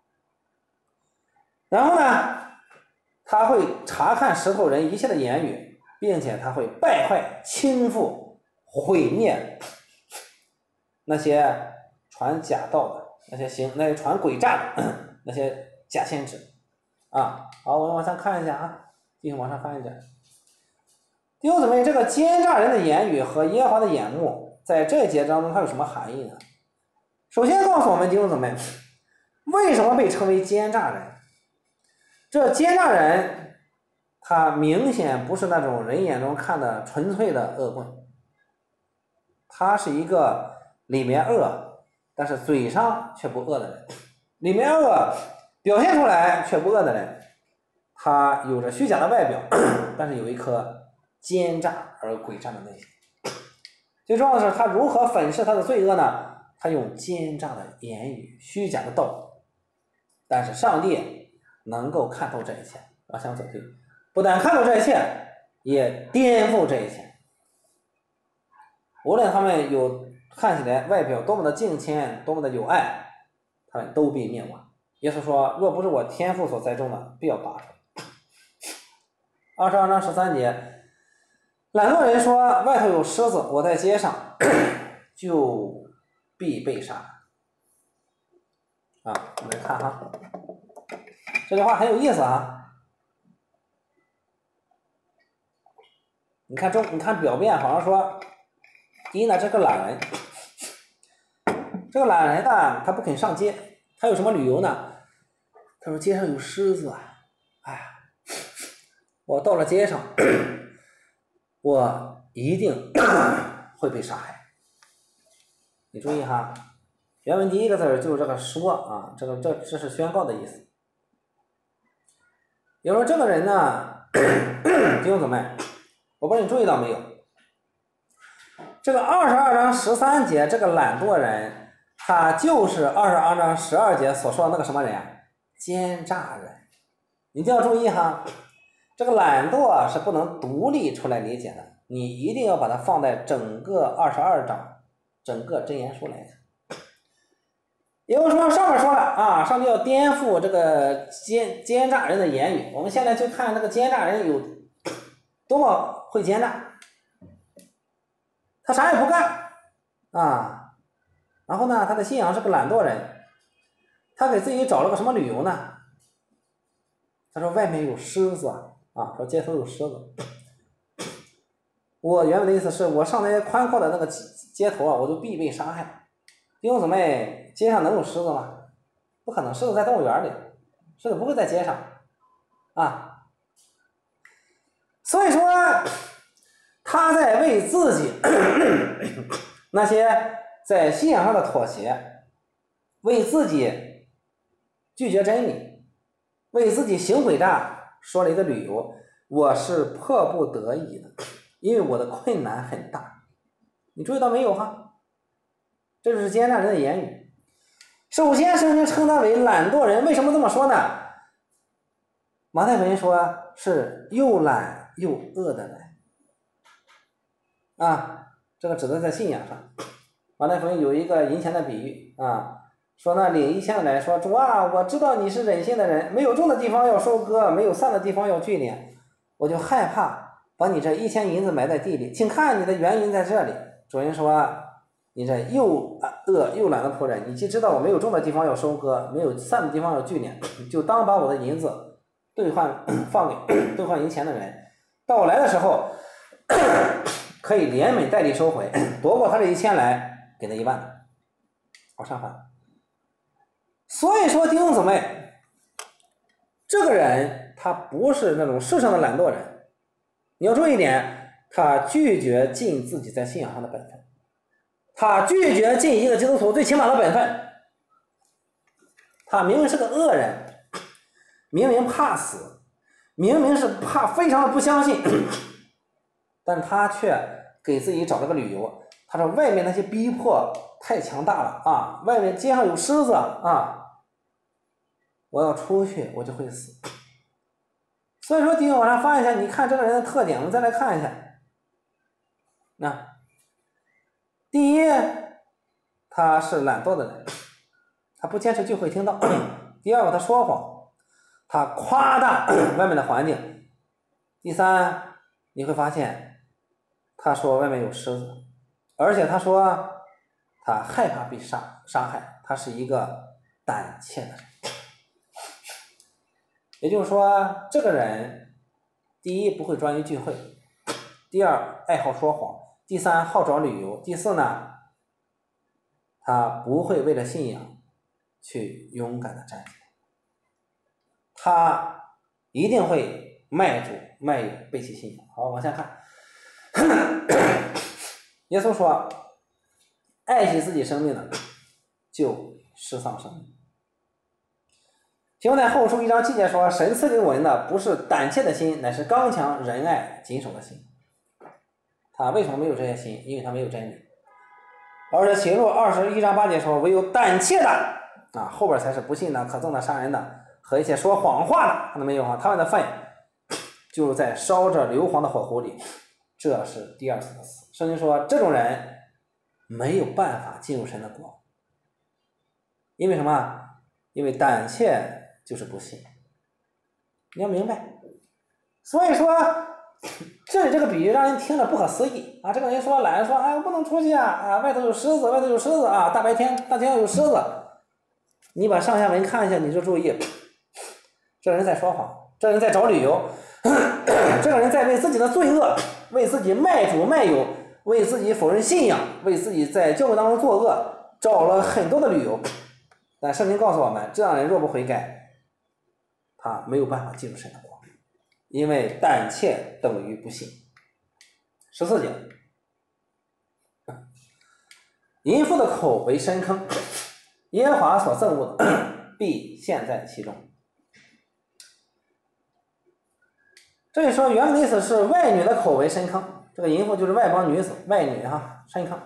Speaker 1: 然后呢，他会查看石头人一切的言语，并且他会败坏、倾覆、毁灭那些传假道的、那些传诡诈的那些假先知啊。好，我们往下看一下啊，继续往上翻一点。弟兄姊妹，这个奸诈人的言语和耶和华的眼目，在这一节当中它有什么含义呢？首先告诉我们弟兄姊妹，为什么被称为奸诈人？这奸诈人他明显不是那种人眼中看的纯粹的恶棍，他是一个里面恶但是嘴上却不恶的人，里面恶表现出来却不恶的人，他有着虚假的外表，但是有一颗奸诈而诡诈的内心。最重要的是他如何粉饰他的罪恶呢？他用奸诈的言语、虚假的道，但是上帝能够看透这一切，要想走对，不但看透这一切，也颠覆这一切。无论他们有看起来外表多么的敬虔，多么的有爱，他们都必灭亡。耶稣说：“若不是我天父所栽种的，必要拔出。”22章13节，懒惰人说：“外头有狮子，我在街上就必被杀。”啊，我们看哈。这句话很有意思啊！你看表面好像说，第一呢，这个懒人，这个懒人呢，他不肯上街，他有什么理由呢？他说街上有狮子啊，哎呀，我到了街上，我一定会被杀害。你注意哈，原文第一个字就是这个说啊，这是宣告的意思。有时候这个人呢，弟兄姊妹，我不知道你注意到没有，这个22章13节这个懒惰人，他就是22章12节所说的那个什么人啊？奸诈人。你一定要注意哈，这个懒惰是不能独立出来理解的，你一定要把它放在整个22章整个箴言书来看。也就是说上面说了啊，上帝要颠覆这个奸诈人的言语。我们现在去看这个奸诈人有多么会奸诈，他啥也不干啊，然后呢他的信仰是个懒惰人，他给自己找了个什么理由呢？他说外面有狮子啊，说街头有狮子。我原本的意思是我上那些宽阔的那个街头啊，我就必被杀害。弟兄姊妹，街上能有狮子吗？不可能，狮子在动物园里，狮子不会在街上啊。所以说他在为自己那些在信仰上的妥协，为自己拒绝真理，为自己行诡诈说了一个理由，我是迫不得已的，因为我的困难很大。你注意到没有哈？这就是奸诈人的言语。首先圣经称他为懒惰人，为什么这么说呢？马太福音说是又懒又饿的人啊，这个指的在信仰上。马太福音有一个银钱的比喻啊，说那领1000的人说，主啊，我知道你是忍心的人，没有种的地方要收割，没有散的地方要聚敛，我就害怕把你这1000银子埋在地里，请看你的原因在这里。主人说，你这又饿又懒的仆人，你既知道我没有种的地方要收割，没有散的地方要聚敛，就当把我的银子兑换银钱的人，到我来的时候可以连本带利收回，夺过他这1000来，给他1万，好上返。所以说弟兄姊妹，这个人他不是那种世上的懒惰人，你要注意一点，他拒绝尽自己在信仰上的本分，他拒绝尽一个基督徒最起码的本分， 他明明是个恶人，明明怕死，明明是非常的不相信，但他却给自己找了个理由。他说外面那些逼迫太强大了啊，外面街上有狮子啊，我要出去我就会死。所以说弟兄往上翻一下，你看这个人的特点，我们再来看一下。那第一，他是懒惰的人，他不坚持聚会听到。第二个，他说谎，他夸大外面的环境。第三，你会发现他说外面有狮子，而且他说他害怕被杀害，他是一个胆怯的人。也就是说这个人第一不会专于聚会，第二爱好说谎，第三好找理由，第四呢他不会为了信仰去勇敢的站起来，他一定会卖主卖友背弃信仰。好，往下看。耶稣说爱惜自己生命的就失丧生命。提摩太后书1章7节说，神赐给我们的不是胆怯的心，乃是刚强仁爱谨守的心。他为什么没有这些心？因为他没有真理。而且启示录21章8节说，唯有胆怯的啊，后边才是不信的、可憎的、杀人的和一切说谎话的，看到没有啊？他们的份就在烧着硫磺的火湖里，这是第二次的死。圣经说这种人没有办法进入神的国，因为什么？因为胆怯就是不信，你要明白。所以说这里这个比喻让人听着不可思议啊！这个人说懒人说，哎，我不能出去啊，外头有狮子，外头有狮子啊，大白天大街上有狮子。你把上下文看一下，你就注意，这人在说谎，这人在找理由，这个人在为自己的罪恶，为自己卖主卖友，为自己否认信仰，为自己在教会当中作恶找了很多的理由。但圣经告诉我们，这样人若不悔改，他没有办法进入神的国，因为胆怯等于不信。14节，淫妇的口为深坑，耶和华所憎恶的必陷在其中。这里说原本的意思是外女的口为深坑，这个淫妇就是外邦女子，外女哈，深坑。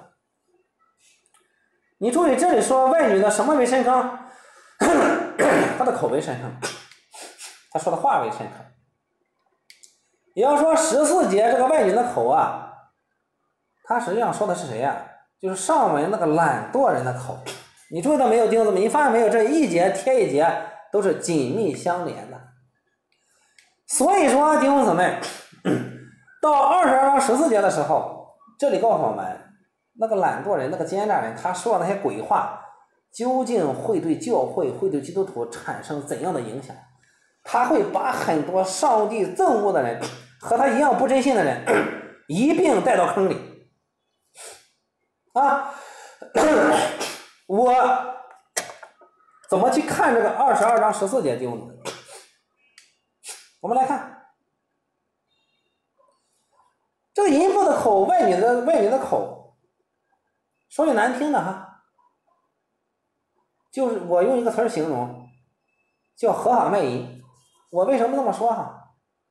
Speaker 1: 你注意这里说外女的什么为深坑？她的口为深坑，她说的话为深坑。也要说14节这个外女的口啊，她实际上说的是谁呀？就是上文那个懒惰人的口。你注意到没有，弟兄姊妹？你发现没有？这一节贴一节都是紧密相连的。所以说弟兄姊妹，到22章14节的时候，这里告诉我们那个懒惰人，那个奸诈人，他说的那些鬼话究竟会对教会，会对基督徒产生怎样的影响？他会把很多上帝憎恶的人和他一样不真信的人一并带到坑里啊！我怎么去看这个22章14节弟兄姊妹？我们来看这个淫妇的口，外女的口，说句难听的哈，就是我用一个词形容，叫合法卖淫。我为什么这么说哈？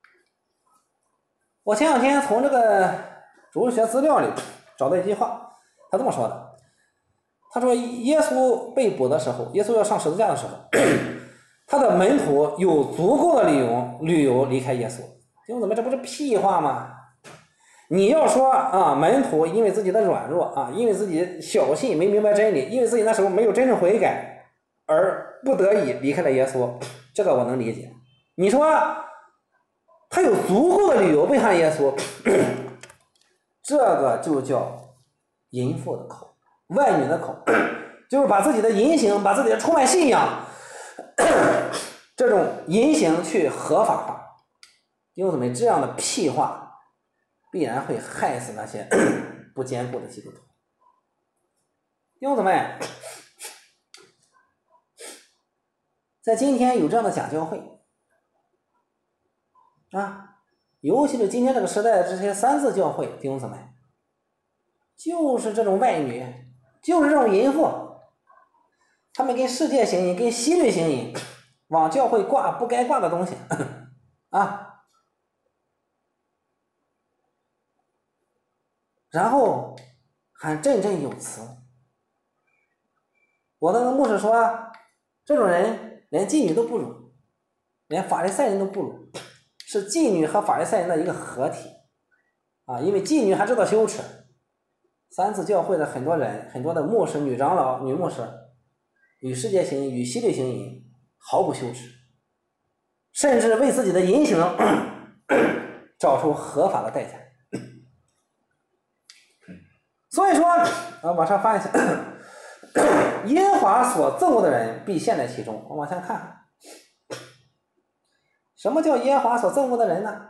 Speaker 1: 我前两天从这个主日学资料里找到一句话，他这么说的，他说耶稣被捕的时候，耶稣要上十字架的时候，他的门徒有足够的理由离开耶稣。弟兄姊妹，这不是屁话吗？你要说啊，门徒因为自己的软弱啊，因为自己小信没明白真理，因为自己那时候没有真正悔改而不得已离开了耶稣，这个我能理解。你说他有足够的理由背叛耶稣，这个就叫淫妇的口，外女的口，就是把自己的淫行，把自己的出卖信仰这种淫行去合法化。弟兄姊妹，这样的屁话必然会害死那些不坚固的基督徒。弟兄姊妹，在今天有这样的假教会啊，尤其是今天这个时代的这些三自教会，弟兄姊妹，就是这种外女，就是这种淫妇， 他们跟世界行淫、跟希律行淫，往教会挂不该挂的东西啊，然后还振振有词。我那个牧师说，这种人连妓女都不如，连法利赛人都不如，是妓女和法利赛人的一个合体啊！因为妓女还知道羞耻。三次教会的很多人，很多的牧师、女长老、女牧师，与世界行淫、与希律行淫毫不羞耻，甚至为自己的淫行找出合法的代价。所以说，往上翻一下，耶和华所憎恶的人必陷在其中。我往下看，什么叫耶和华所憎恶的人呢？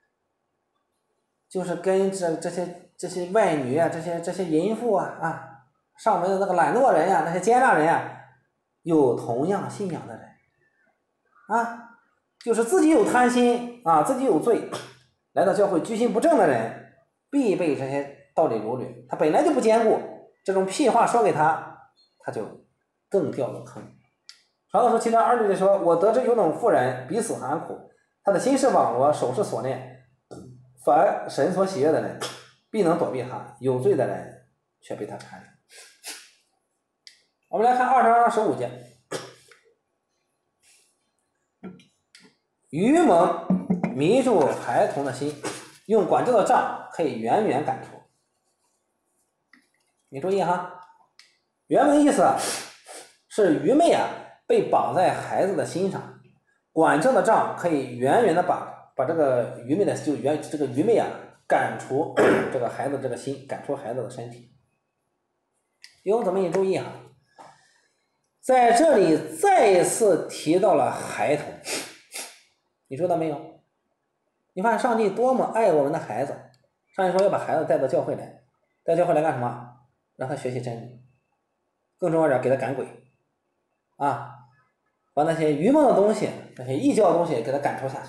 Speaker 1: 就是跟这些外女啊，这些淫妇啊，上门的那个懒惰人呀，那些奸诈人呀，有同样信仰的人啊，就是自己有贪心啊，自己有罪，来到教会居心不正的人，必被这些道理掳掠。他本来就不坚固，这种屁话说给他，他就更掉入坑。传道书7章2节里说：“我得知有种妇人比死还苦，他的心是网罗，手是锁链。凡神所喜悦的人，必能躲避他；有罪的人却被他缠着。”我们来看22章15节，愚蒙迷住孩童的心，用管教的杖可以远远赶出。你注意哈，原文的意思是愚昧被绑在孩子的心上，管教的杖可以远远的把这个愚昧的这个愚昧赶出这个孩子这个心，赶出孩子的身体。弟兄姊妹，你注意在这里再一次提到了孩童，你知道没有？你看上帝多么爱我们的孩子，上帝说要把孩子带到教会来，带教会来干什么？让他学习真理，更重要点给他赶鬼啊，把那些愚蒙的东西，那些异教的东西给他赶出下去。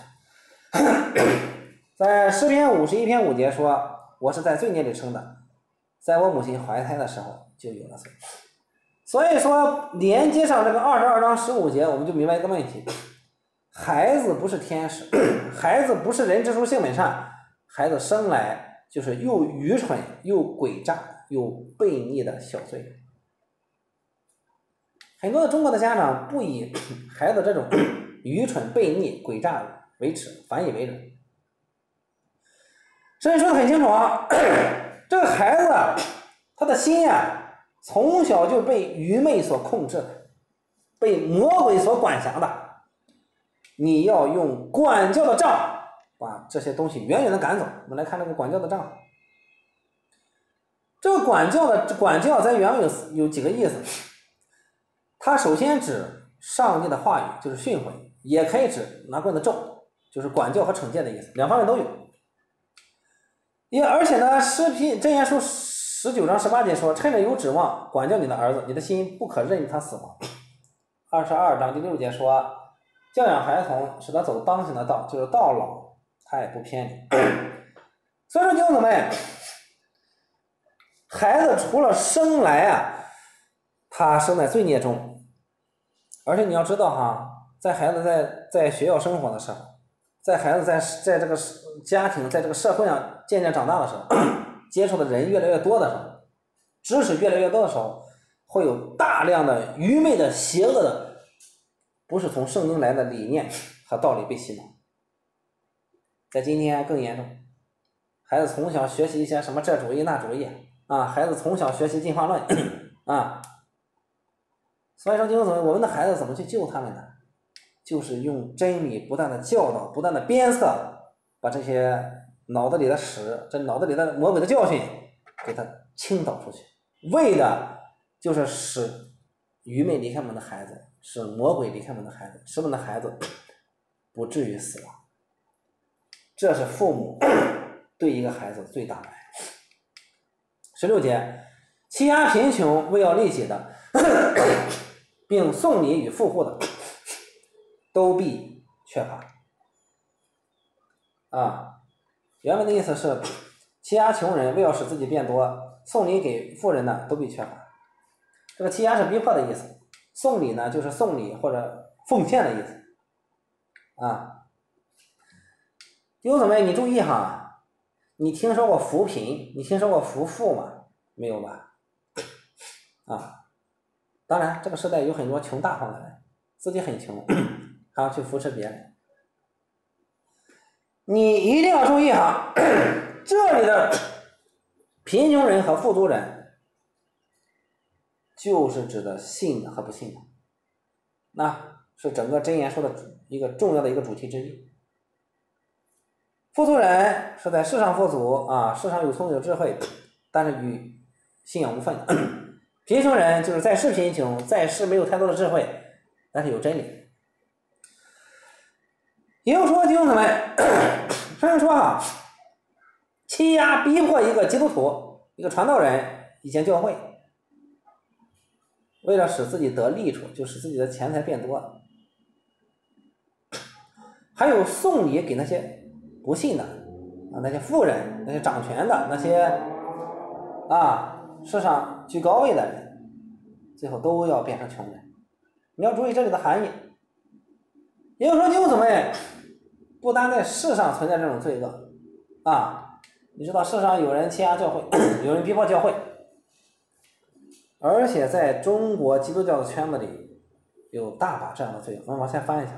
Speaker 1: 在诗篇51篇5节说：“我是在罪孽里生的，在我母亲怀胎的时候就有了罪。”所以说连接上这个22章15节，我们就明白一个问题：孩子不是天使，孩子不是人之初性本善，孩子生来就是又愚蠢又诡诈又悖逆的小罪人。很多的中国的家长不以孩子这种愚蠢悖逆诡诈为耻，反以为荣。圣经说的很清楚这个孩子他的心从小就被愚昧所控制的，被魔鬼所管辖的。你要用管教的杖把这些东西远远的赶走。我们来看这个管教的杖。这个管教在原文有几个意思。它首先指上帝的话语，就是训诲，也可以指拿棍子咒，就是管教和惩戒的意思，两方面都有。而且呢，诗篇箴言书19章18节说：“趁着有指望，管教你的儿子，你的心不可任他死亡。”22章第6节说：“教养孩童，使他走当行的道，就是到老他也不偏离。”所以说弟兄姊妹，孩子除了生来他生在罪孽中，而且你要知道在孩子在学校生活的时候，在孩子在这个家庭在这个社会上渐渐长大的时候，接触的人越来越多的时候，知识越来越多的时候，会有大量的愚昧的邪恶的不是从圣经来的理念和道理被洗脑。在今天更严重，孩子从小学习一些什么这主义那主义孩子从小学习进化论所以说弟兄姊妹，我们的孩子怎么去救他们呢？就是用真理不断的教导，不断的鞭策，把这些脑子里的屎，这脑子里的魔鬼的教训给他倾倒出去，为的就是使愚昧离开我们的孩子，使魔鬼离开我们的孩子，使我们的孩子不至于死亡。这是父母对一个孩子最大的爱。16节，欺压贫穷为要利己的并送礼与富户的都必缺乏原文的意思是欺压穷人为要使自己变多，送礼给富人的都必缺乏。这个欺压是逼迫的意思， 送礼呢就是送礼或者奉献的意思啊。弟兄姊妹，你注意哈，你听说过扶贫，你听说过扶富吗？没有吧？啊，当然这个时代有很多穷大方的人，自己很穷还要去扶持别人。你一定要注意哈，这里的贫穷人和富足人就是指的信的和不信的，那是整个箴言说的一个重要的一个主题之一。富足人是在世上富足啊，世上有聪明有智慧，但是与信仰无分的。贫穷人就是在世贫穷，在世没有太多的智慧，但是有真理。也就是说，弟兄姊妹，甚至说哈，欺压逼迫一个基督徒、一个传道人、一间教会，为了使自己得利处，就使自己的钱财变多了。还有送礼给那些不信的啊，那些富人、那些掌权的、那些世上居高位的人，最后都要变成穷人。你要注意这里的含义。也就是说，弟兄姊妹，不单在世上存在这种罪恶啊，你知道世上有人欺压教会，有人逼迫教会，而且在中国基督教的圈子里有大把这样的罪恶。我们往下翻一下。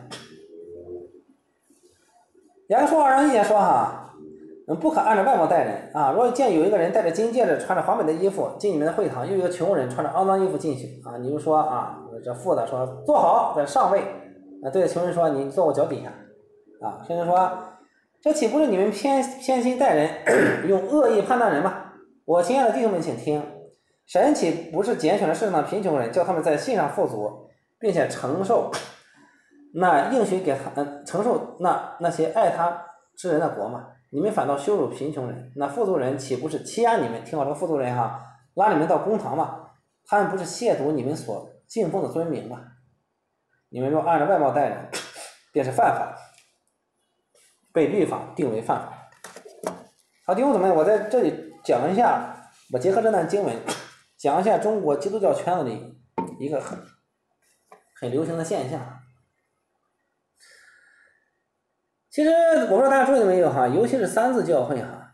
Speaker 1: 言说二章1节说哈，不可按照外貌待人啊。若见有一个人戴着金戒指，穿着华美的衣服进你们的会堂，又有一个穷人穿着肮脏衣服进去啊，你就说啊，这富的说坐好，在上位，对着穷人说你坐我脚底下啊，甚至说这岂不是你们偏心待人，用恶意判断人吗？我亲爱的弟兄们，请听，神岂不是拣选了世上的贫穷人，叫他们在信上富足，并且承受那应许给承受那些爱他之人的国嘛？你们反倒羞辱贫穷人，那富足人岂不是欺压你们？听我这个富足人哈，拉你们到公堂嘛？他们不是亵渎你们所敬奉的尊名吗？你们若按照外貌待人，便是犯法，被律法定为犯法。好，弟兄姊妹，我在这里讲一下，我结合这段经文，讲一下中国基督教圈子里一个很流行的现象。其实我不知道大家注意没有哈，尤其是三自教会哈，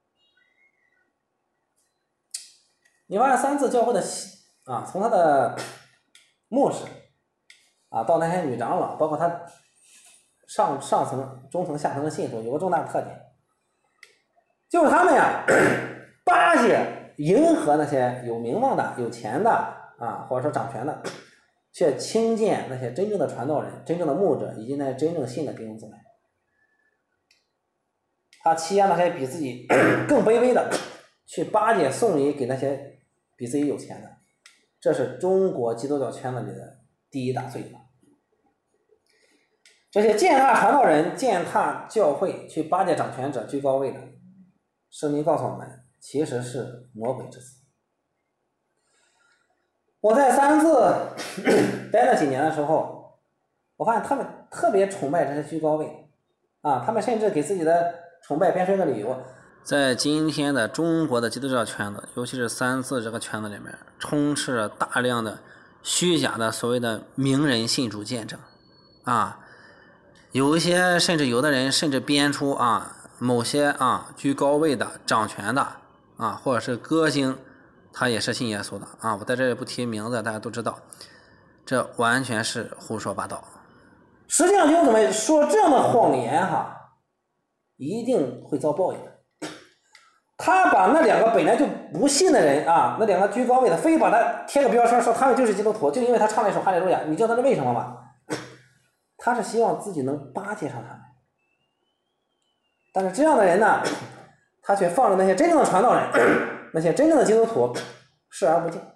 Speaker 1: 你发现三自教会的从他的牧师到那些女长老，包括他上层、中层、下层的信徒，有个重大的特点，就是他们巴结、迎合那些有名望的、有钱的或者说掌权的，却轻贱那些真正的传道人、真正的牧者以及那些真正信的弟兄姊妹。他欺压那些比自己更卑微的，去巴结送礼给那些比自己有钱的，这是中国基督教圈子里的第一大罪恶。这些践踏传道人、践踏教会、去巴结掌权者、居高位的，圣经告诉我们，其实是魔鬼之子。我在三自待了几年的时候，我发现他们特别崇拜这些居高位他们甚至给自己的崇拜编出一个理由。在今天的中国的基督教圈子，尤其是三自这个圈子里面，充斥着大量的虚假的所谓的名人信主见证有一些甚至有的人甚至编出某些居高位的掌权的或者是歌星，他也是信耶稣的我在这里不提名字，大家都知道，这完全是胡说八道。实际上弟兄姊妹，说这样的谎言一定会遭报应的。他把那两个本来就不信的人那两个居高位的，非把他贴个标签说他们就是基督徒，就因为他唱了一首哈利路亚。你知道他是为什么吗？他是希望自己能巴结上他们。但是这样的人呢，他却放着那些真正的传道人，那些真正的基督徒视而不见。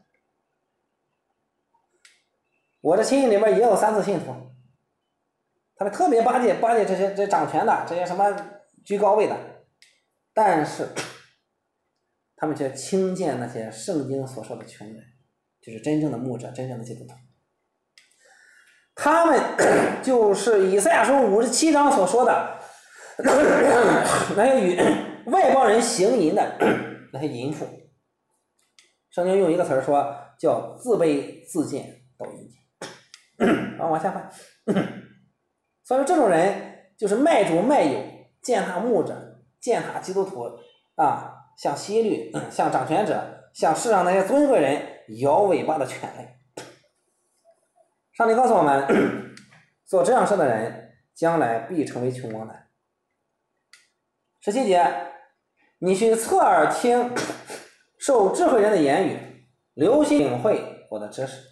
Speaker 1: 我这亲戚里面也有三自信徒，他们特别巴结这掌权的，这些什么居高位的，但是他们却轻贱那些圣经所说的穷人，就是真正的牧者，真正的基督徒。他们就是以赛亚书57章所说的那些与外邦人行淫的那些淫妇。圣经用一个词说叫自卑自贱到阴间。 往下翻。所以说这种人就是卖主卖友，践踏牧者，践踏基督徒啊，向希律，向掌权者，向世上那些尊贵人摇尾巴的犬类。上帝告诉我们，做这样事的人将来必成为穷光蛋。17节，你去侧耳听受智慧人的言语，留心领会我的知识。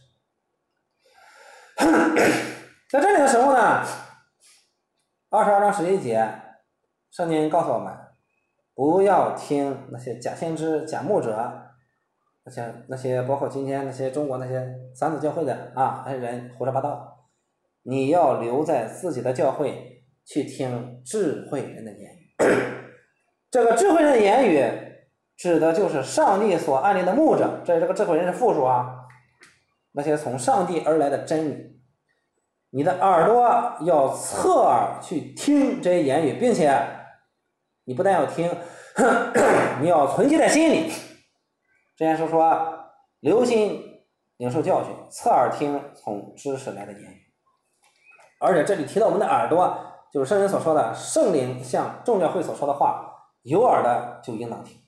Speaker 1: 在这里的时候呢，22章11节，圣经告诉我们，不要听那些假先知、假牧者，那些包括今天那些中国那些三子教会的那些人胡说八道，你要留在自己的教会去听智慧人的言语。这个智慧人的言语指的就是上帝所安立的牧者，这个智慧人是复数那些从上帝而来的真理。你的耳朵要侧耳去听这些言语，并且你不但要听，你要存记在心里。之前说留心领受教训，侧耳听从知识来的言语。而且这里提到我们的耳朵，就是圣人所说的圣灵向众教会所说的话，有耳的就应当听，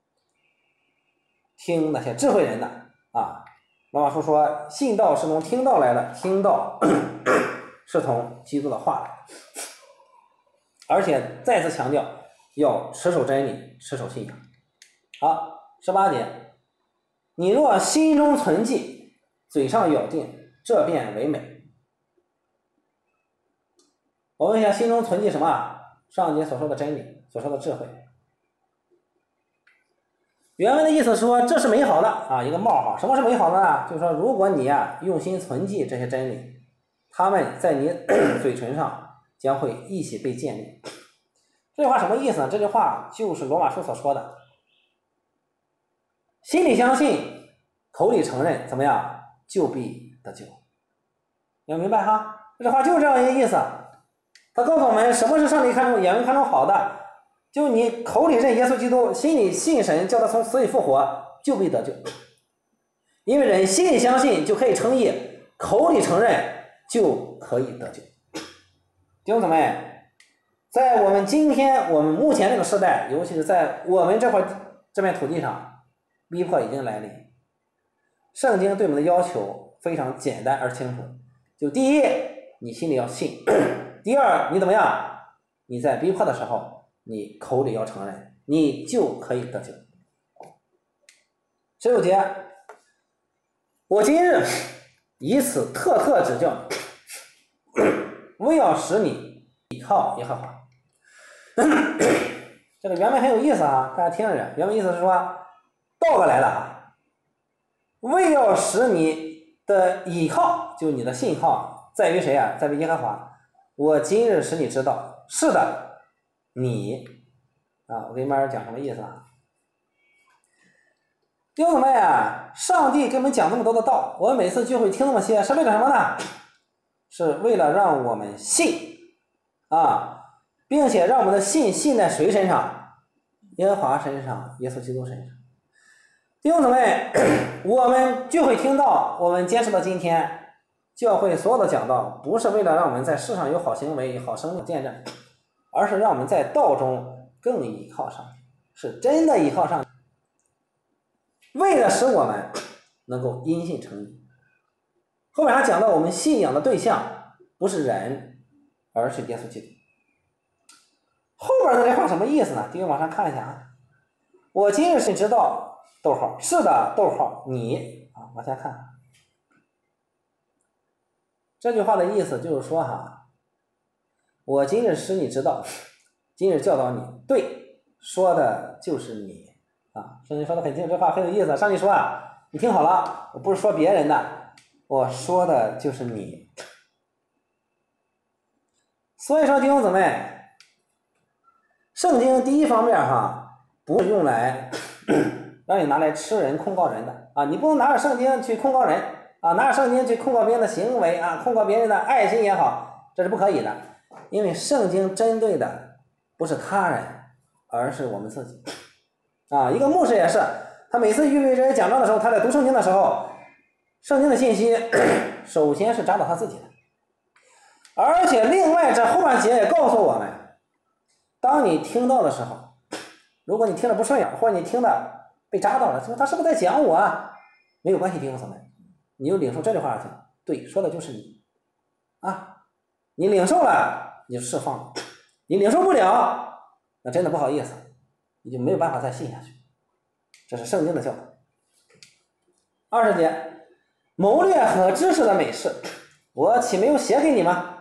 Speaker 1: 听那些智慧人的罗马书说信道是从听道来的，听道是从基督的话来的。而且再次强调要持守真理，持守信仰。好，18节，你若心中存记，嘴上咬定，这便为美。我问一下，心中存记什么？上节所说的真理，所说的智慧。原文的意思说这是美好的一个冒号。什么是美好的呢？就是说如果你用心存记这些真理，他们在你嘴唇上将会一起被建立。这句话什么意思呢？这句话就是罗马书所说的，心里相信，口里承认，怎么样，就必得救。要明白这句话就是这样一个意思。他告诉我们什么是上帝看重、眼中看重好的，就你口里认耶稣基督，心里信神，叫他从死里复活，就必得救。因为人心里相信就可以称义，口里承认就可以得救。弟兄姊妹，在我们今天我们目前这个时代，尤其是在我们这片土地上，逼迫已经来临。圣经对我们的要求非常简单而清楚，就第一，你心里要信；第二，你怎么样？你在逼迫的时候，你口里要承认，你就可以得救。19节，我今日以此特指教你，为要使你倚靠耶和华。这个原文很有意思大家听着，原文意思是说倒过来了为要使你的倚靠，就你的信靠在于谁在于耶和华。我今日使你知道，是的，你我给你慢慢讲什么意思弟兄姊妹上帝给我们讲这么多的道，我们每次聚会听那么些，是为了什么呢？是为了让我们信并且让我们的信在谁身上？耶和华身上，耶稣基督身上。弟兄姊妹，我们聚会听到，我们坚持到今天，教会所有的讲道，不是为了让我们在世上有好行为、好生命见证，而是让我们在道中更依靠上帝，是真的依靠上帝，为了使我们能够因信称义。后面还讲到我们信仰的对象不是人，而是耶稣基督。后边的这话什么意思呢？弟兄往上看一下我今日是知道逗号，是的逗号你往下看。这句话的意思就是说我今日使你知道，今日教导你，对，说的就是你圣经说的很清楚，这话很有意思。上帝说你听好了，我不是说别人的，我说的就是你。所以说弟兄姊妹，圣经第一方面不是用来让你拿来吃人控告人的你不能拿着圣经去控告人拿着圣经去控告别人的行为控告别人的爱心也好，这是不可以的。因为圣经针对的不是他人，而是我们自己一个牧师也是，他每次预备这些讲章的时候，他在读圣经的时候， 圣经的信息首先是扎到他自己的，而且另外这后半节也告诉我们，当你听到的时候，如果你听着不顺眼，或者你听的被扎到了，他是不是在讲我啊？没有关系，弟兄姊妹，你就领受这句话来听，对，说的就是你啊，你领受了你就释放了，你领受不了，那真的不好意思，你就没有办法再信下去。这是圣经的教导。20节，谋略和知识的美事，我岂没有写给你吗？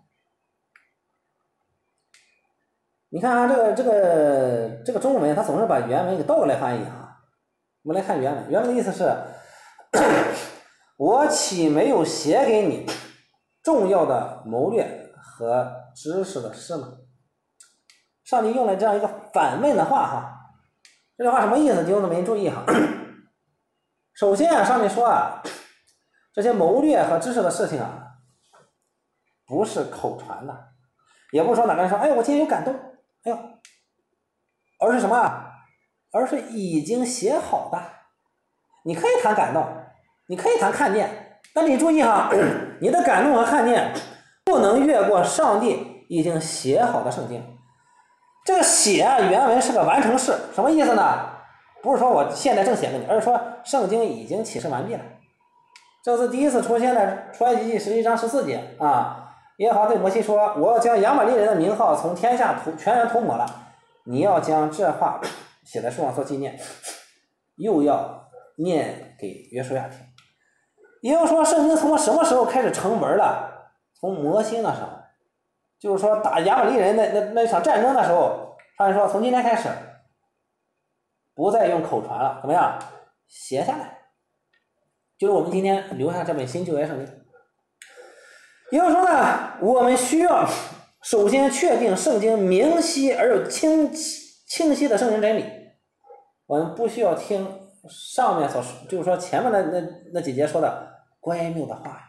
Speaker 1: 你看啊，这个中文它总是把原文给倒过来翻译啊。我们来看原文，原文的意思是我岂没有写给你重要的谋略和知识的事吗？上帝用了这样一个反问的话哈，这句话什么意思？弟兄们注意哈。首先啊，上帝说啊，这些谋略和知识的事情啊，不是口传的，也不是说哪个人说，哎，我今天有感动，哎呦，而是什么？而是已经写好的。你可以谈感动，你可以谈看见，但你注意哈，你的感动和看见不能越过上帝已经写好的圣经。这个写啊，原文是个完成式，什么意思呢？不是说我现在正写给你，而是说圣经已经启示完毕了。这是第一次出现在出埃及记11章14节啊。耶和华对摩西说：“我要将亚玛力人的名号从天下全然涂抹了，你要将这话写在书上做纪念，又要念给约书亚听。”也就是说，圣经从什么时候开始成文了？从摩西那时候，就是说打亚玛力人那场战争的时候，上帝说从今天开始不再用口传了，怎么样？写下来，就是我们今天留下这本新旧约圣经。也就是说呢，我们需要首先确定圣经明晰而又清晰的圣经真理。我们不需要听上面所说，就是说前面的那几节说的乖谬的话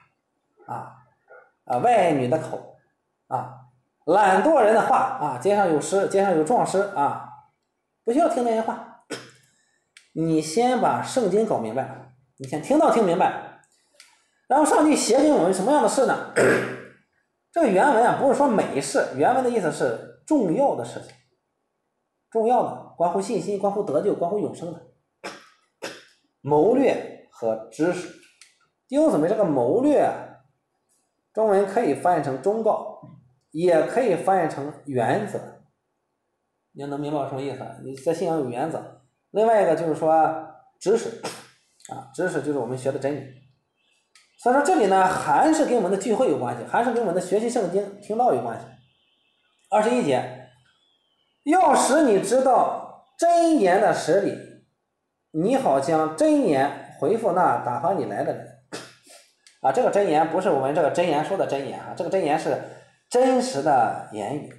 Speaker 1: 外女的口懒惰人的话街上有诗，街上有壮士不需要听那些话。你先把圣经搞明白了，你先听明白。然后上帝写给我们什么样的事呢？这个原文不是说美事，原文的意思是重要的事情，重要的，关乎信心，关乎得救，关乎永生的谋略和知识。弟兄姊妹，这个谋略中文可以翻译成忠告，也可以翻译成原则。你能明白我什么意思？你在信仰有原则。另外一个就是说知识知识就是我们学的真理。所以说这里呢，还是跟我们的聚会有关系，还是跟我们的学习圣经听道有关系。21节，要使你知道真言的实理，你好将真言回复那打发你来的人。这个真言不是我们这个真言说的真言这个真言是真实的言语。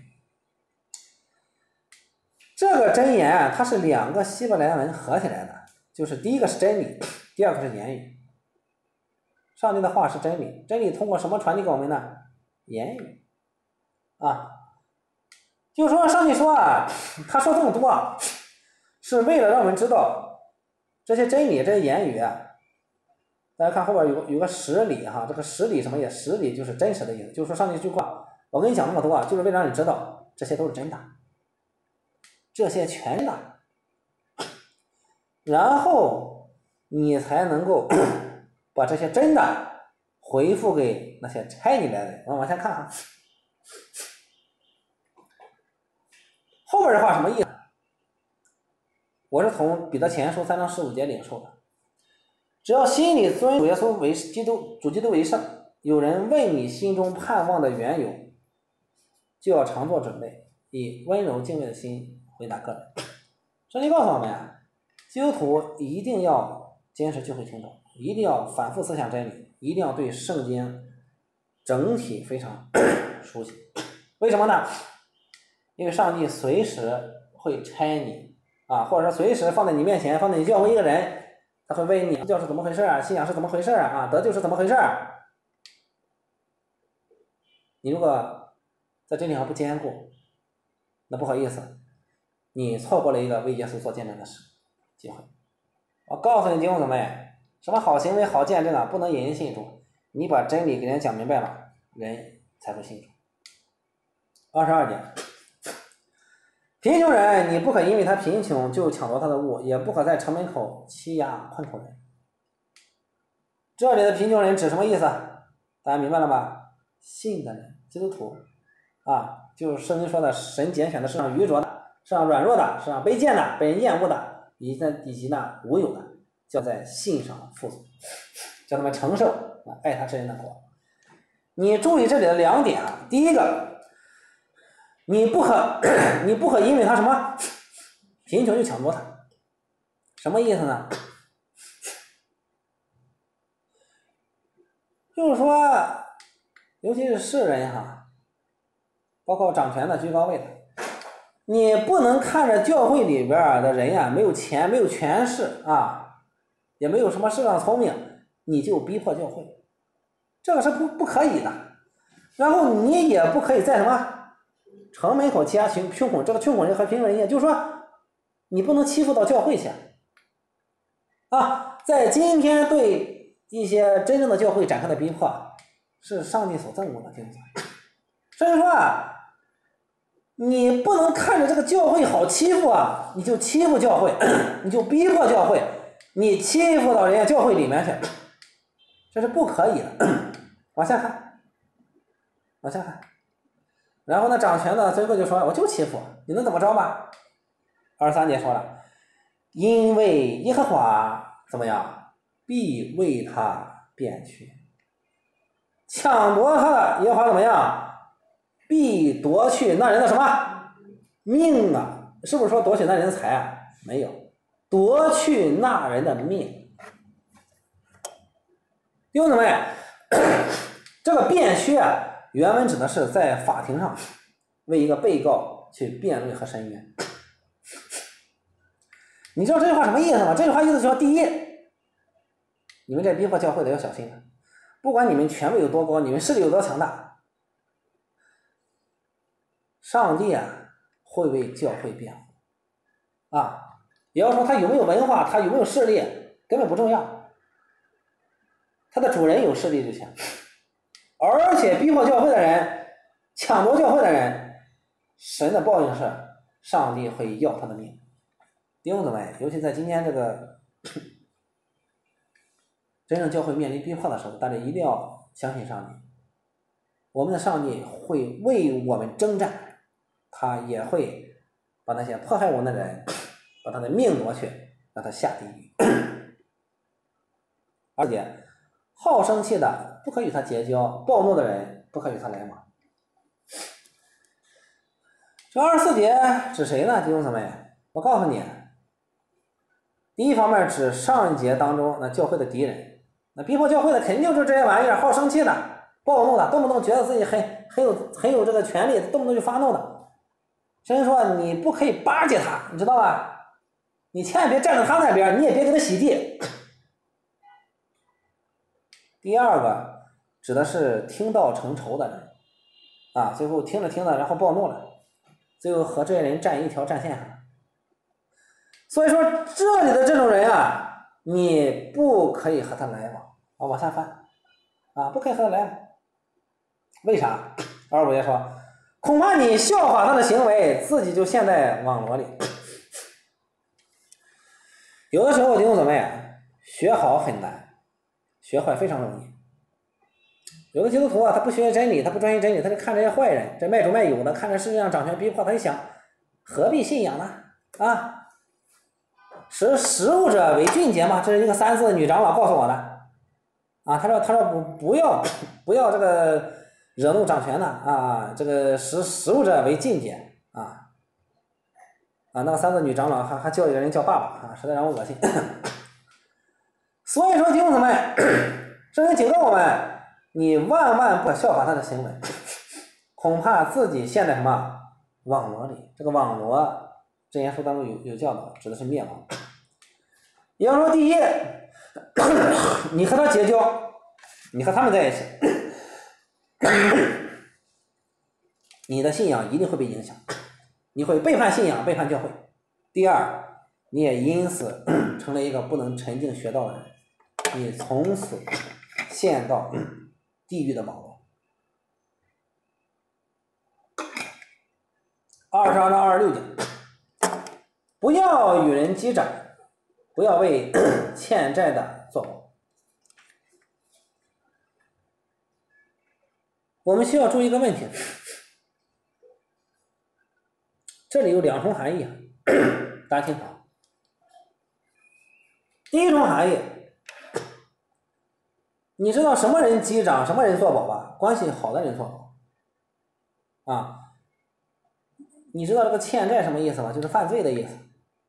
Speaker 1: 这个真言它是两个希伯来文合起来的，就是第一个是真理，第二个是言语。上帝的话是真理，真理通过什么传递给我们呢？言语就是说上帝说他说这么多是为了让我们知道这些真理，这些言语大家看后边有个实理这个实理什么意思？实理就是真实的意思，就是说上帝这句话我跟你讲那么多就是为了让你知道这些都是真的，这些全的，然后你才能够把这些真的回复给那些差你来的人。我们往下看后边的话什么意思？我是从彼得前书3章15节领受的。只要心里尊主耶稣为主基督为圣，有人问你心中盼望的缘由，就要常做准备，以温柔敬畏的心回答个人。圣经告诉我们基督徒一定要坚持聚会听道，一定要反复思想真理，一定要对圣经整体非常熟悉。为什么呢？因为上帝随时会差你或者说随时放在你面前，放在你教会一个人，他会问你教是怎么回事信仰是怎么回事得救是怎么回事你如果在真理上不坚固，那不好意思，你错过了一个为耶稣做见证的机会。我告诉你弟兄姊妹， 什么好行为、好见证啊，不能引人信主。你把真理给人讲明白了，人才会信主。22节，贫穷人，你不可因为他贫穷就抢夺他的物，也不可在城门口欺压困苦人。这里的贫穷人指什么意思？大家明白了吗？信的人，基督徒啊，就是圣经说的，神拣选的世上愚拙的，世上软弱的，世上卑贱的，被人厌恶的，以及那无有的，叫在信上富足，叫他们承受爱他之人的国。你注意这里的2点啊，第一个，你不可因为他什么贫穷就抢夺他，什么意思呢？就是说，尤其是世人哈，包括掌权的、居高位的，你不能看着教会里边的人呀，没有钱、没有权势啊，也没有什么世上聪明，你就逼迫教会，这个是不可以的。然后你也不可以在什么城门口欺压穷苦，这个穷苦人和贫穷人一样，就是说你不能欺负到教会去啊。在今天对一些真正的教会展开的逼迫，是上帝所憎恶的，听懂吗？所以说啊，你不能看着这个教会好欺负啊，你就欺负教会，你就逼迫教会，你欺负到人家教会里面去，这是不可以的。往下看，往下看，然后呢，掌权的最后就说：“我就欺负，你能怎么着吧？”23节说了，因为耶和华怎么样，必为他辩屈，抢夺他的耶和华怎么样，必夺去那人的什么命啊？是不是说夺取那人的财啊？没有，夺去那人的命。弟兄姊妹，这个辩屈啊，原文指的是在法庭上为一个被告去辩论和申冤。你知道这句话什么意思吗？这句话意思就是说，第一，你们这逼迫教会的要小心了，不管你们权位有多高，你们势力有多强大，上帝啊会为教会辩护啊。也要说他有没有文化，他有没有势力根本不重要，他的主人有势力就行。而且逼迫教会的人，抢夺教会的人，神的报应是上帝会要他的命。弟兄姊妹，尤其在今天这个真正教会面临逼迫的时候，大家一定要相信上帝，我们的上帝会为我们征战，他也会把那些迫害我们的人把他的命夺去，让他下地狱。而且好生气的不可与他结交，暴怒的人不可与他来往。这24节指谁呢？弟兄姊妹，我告诉你，第一方面指上一节当中那教会的敌人，那逼迫教会的肯定就是这些玩意儿，好生气的、暴怒的，动不动觉得自己很有这个权利，动不动就发怒的。所以说你不可以巴结他，你知道吧？你千万别站在他那边，你也别给他洗地。第二个指的是听道成仇的人啊，最后听着听着然后暴怒了，最后和这些人站一条战线上。所以说这里的这种人啊，你不可以和他来往啊，往下翻啊，不可以和他来往。为啥？25节说，恐怕你效法他的行为，自己就陷在网罗里。有的时候弟兄姊妹，学好很难，学坏非常容易。有的基督徒啊，他不学真理，他不专心真理，他就看这些坏人，这卖主卖友的，看着世界上掌权逼迫，他就想何必信仰呢？啊，使食物者为俊杰嘛，这是一个34的女长老告诉我的啊。他说不要这个惹怒掌权的啊，这个使食物者为俊杰啊。那个34女长老还叫一个人叫爸爸啊，实在让我恶心。所以说弟兄姊妹，圣经警告我们，你万万不可效法他的行为，恐怕自己陷在什么网罗里。这个网罗箴言书当中有教导，指的是灭亡。也要说第一，你和他结交，你和他们在一起，你的信仰一定会被影响，你会背叛信仰，背叛教会。第二，你也因此成了一个不能沉静学道的人。 你从此陷到地狱的网络。22章26节，不要与人击掌，不要为欠债的作保。我们需要注意一个问题，这里有2重含义，大家听好。第一种含义，你知道什么人击掌，什么人作保吧？关系好的人作保啊。你知道这个欠债什么意思吗？就是犯罪的意思。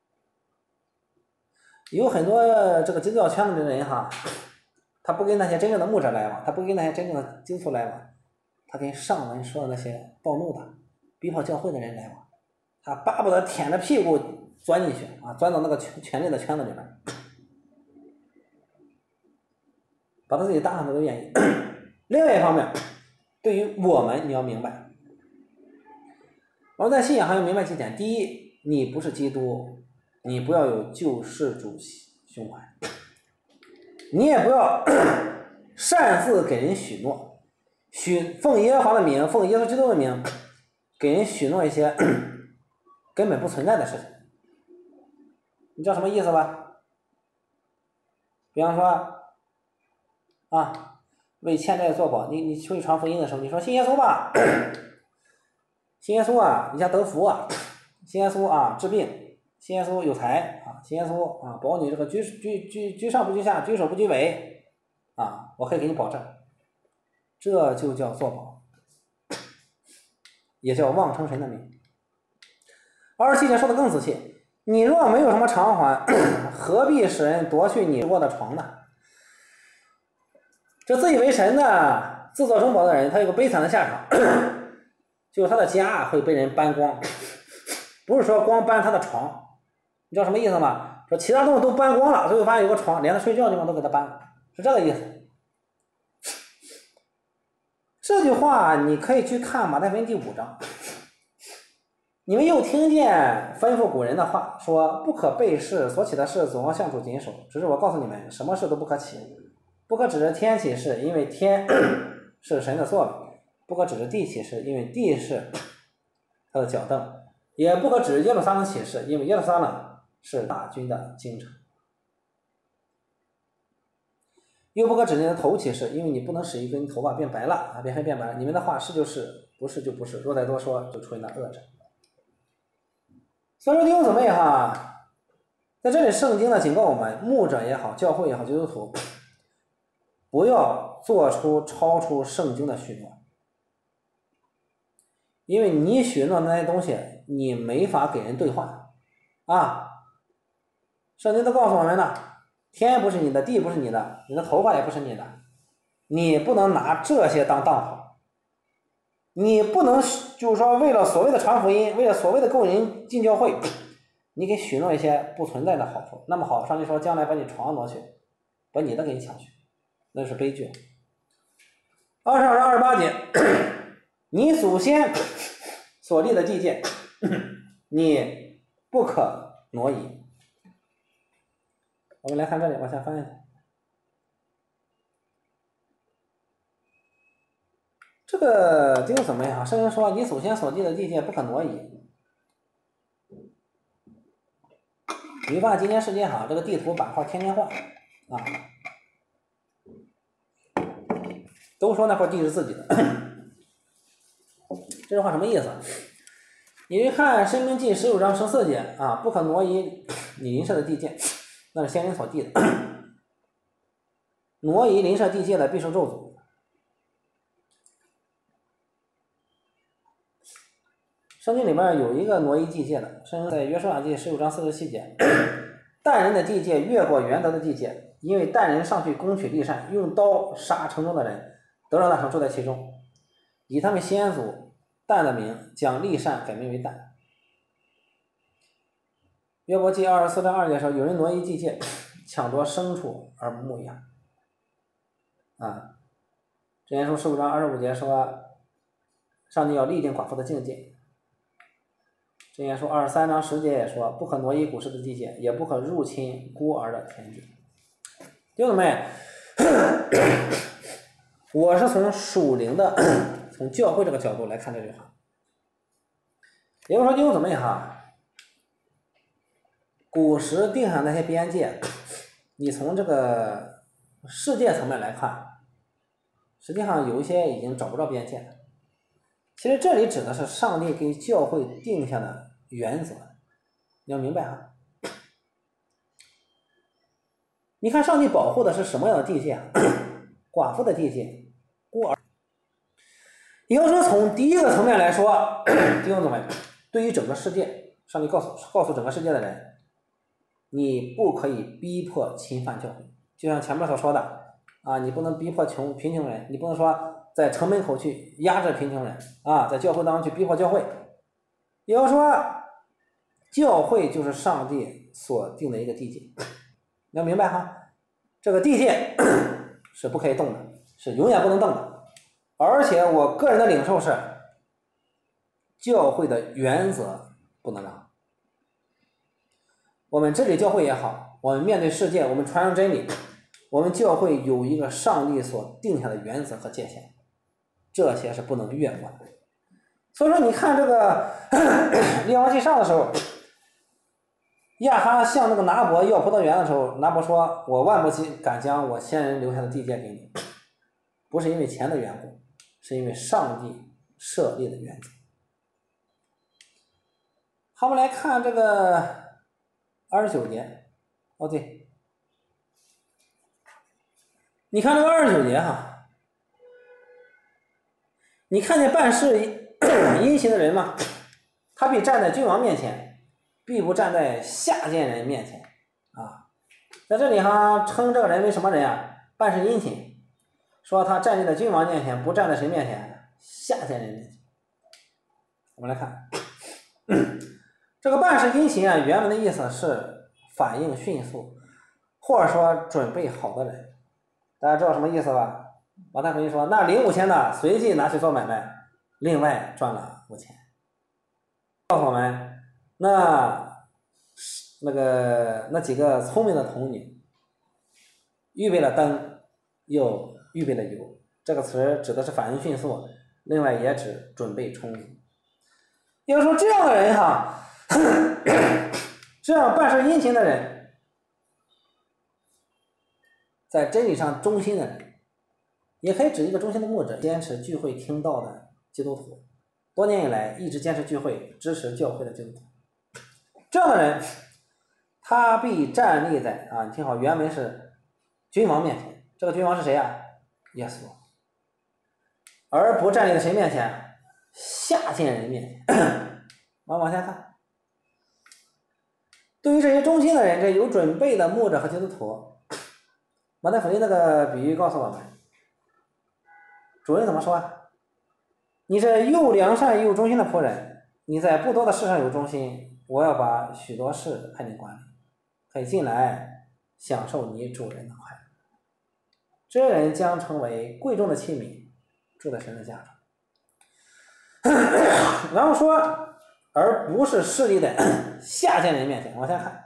Speaker 1: 有很多这个基督教圈子的人哈，他不跟那些真正的牧者来往，他不跟那些真正的基督徒来往，他跟上文说的那些暴怒的、逼迫教会的人来往，他巴不得舔着屁股钻进去啊，钻到那个权力的圈子里面，把他自己搭上都愿意。另外一方面，对于我们你要明白。我们在信仰还要明白几点：第一，你不是基督，你不要有救世主胸怀，你也不要擅自给人许诺，奉耶和华的名，奉耶稣基督的名，给人许诺一些根本不存在的事情。你知道什么意思吧？比方说啊，为欠债作保，你出去传福音的时候，你说信耶稣吧。信耶稣啊，你家得福啊！信耶稣啊，治病；信耶稣有财啊；信耶稣啊，保你这个居上不居下，居首不居尾啊！我可以给你保证，这就叫作保，也叫妄称神的名。27节说的更仔细，你若没有什么偿还，何必使人夺去你卧的床呢？这自以为神的、自作中保的人，他有个悲惨的下场。就是他的家会被人搬光，不是说光搬他的床，你知道什么意思吗？说其他东西都搬光了，最后发现有个床，连他睡觉的地方都给他搬了，是这个意思。这句话你可以去看马太福音第5章。你们又听见吩咐古人的话，说不可背誓，所起的事总要向主谨守。只是我告诉你们，什么事都不可起，不可指着天起誓，因为天是神的座位。不可指着地起誓，因为地是他的脚凳；也不可指着耶路撒冷起誓，因为耶路撒冷是大军的京城；又不可指着你的头起誓，因为你不能使一根头发变白了啊，变黑变白。你们的话是就是，不是就不是，若再多说，就出于那恶者。所以说弟兄姊妹哈，在这里圣经呢警告我们，牧者也好，教会也好，基督徒不要做出超出圣经的许诺。因为你许诺那些东西，你没法给人兑换啊！圣经都告诉我们了，天不是你的，地不是你的，你的头发也不是你的，你不能拿这些当当好，你不能就是说为了所谓的传福音，为了所谓的够人进教会，你给许诺一些不存在的好处。那么好，上帝说将来把你床挪去，把你的给你抢去，那是悲剧。22章28节。你祖先所立的祭戒，你不可挪移。我们来看这里，往下翻一下。这个弟兄姊妹啊，圣经说你祖先所立的祭戒不可挪移。你发现今天世界上这个地图版号天天换啊，都说那块地是自己的。这句话什么意思？你去看《申命记》15章14节啊，不可挪移你邻舍的地界，那是先人所立的。挪移邻舍地界的必受咒诅。圣经里面有一个挪移地界的，圣经在约书亚记15章47节，但人的地界越过原得的地界，因为但人上去攻取利善，用刀杀城中的人，得让那城住在其中，以他们先祖但的名将利善改名为但。约伯记24章2节说，有人挪移地界，抢夺牲畜而不牧养。啊，箴言书15章25节说，上帝要立定寡妇的境界。箴言书23章10节也说，不可挪移古时的地界，也不可入侵孤儿的田地。 弟兄姊妹，我是从属灵的从教会这个角度来看这句话。也就是说，弟兄姊妹哈，古时定下那些边界，你从这个世界层面来看，实际上有一些已经找不着边界了。其实这里指的是上帝给教会定下的原则，你要明白哈。你看上帝保护的是什么样的地界？寡妇的地界，孤儿。也就是说，从第一个层面来说，弟兄姊妹，对于整个世界，上帝告诉整个世界的人，你不可以逼迫侵犯教会。就像前面所说的啊，你不能逼迫贫穷人，你不能说在城门口去压制贫穷人啊，在教会当中去逼迫教会。也就是说，教会就是上帝所定的一个地界，你要明白哈，这个地界是不可以动的，是永远不能动的。而且我个人的领受是，教会的原则不能让。我们治理教会也好，我们面对世界，我们传扬真理，我们教会有一个上帝所定下的原则和界限，这些是不能越过的。所以说，你看这个列王纪上的时候，亚哈向那个拿伯要葡萄园的时候，拿伯说：“我万不敢将我先人留下的地界给你，不是因为钱的缘故，是因为上帝设立的原则。”好，我们来看这个29节。哦，对，你看这个29节哈，你看见办事殷勤的人吗？他必站在君王面前，必不站在下贱人面前啊。在这里哈，称这个人为什么人啊？办事殷勤，说他站在君王面前，不站在谁面前？下贱人面前。我们来看这个办事殷勤啊，原文的意思是反应迅速，或者说准备好的人。大家知道什么意思吧？马太福音说，那领5000的随即拿去做买卖，另外赚了5000。告诉我们，那几个聪明的童女预备了灯，又预备了油。这个词指的是反应迅速，另外也指准备充足。要说这样的人哈，这样办事殷勤的人，在真理上忠心的人，也可以指一个忠心的牧者，坚持聚会听道的基督徒，多年以来一直坚持聚会支持教会的基督徒。这样的人，他必站立在啊，你听好，原文是君王面前。这个君王是谁啊？耶稣。而不站立在谁面前？下贱人面前。往下看，对于这些忠心的人，这有准备的牧者和基督徒，马太福音那个比喻告诉我们，主人怎么说？你这又良善又忠心的仆人，你在不多的事上有忠心，我要把许多事派你管理，可以进来享受你主人的快乐。这人将成为贵重的器皿，住在神的家中。然后说，而不是势利的下贱人面前。往下看，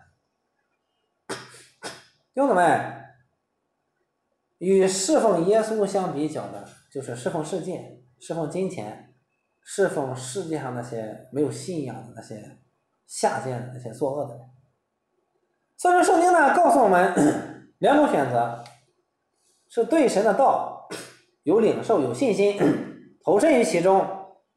Speaker 1: 弟兄姊妹，与侍奉耶稣相比较的，就是侍奉世界、侍奉金钱、侍奉世界上那些没有信仰的那些下贱的那些作恶的人。所以说，圣经呢告诉我们两种选择，是对神的道有领受、有信心，投身于其中，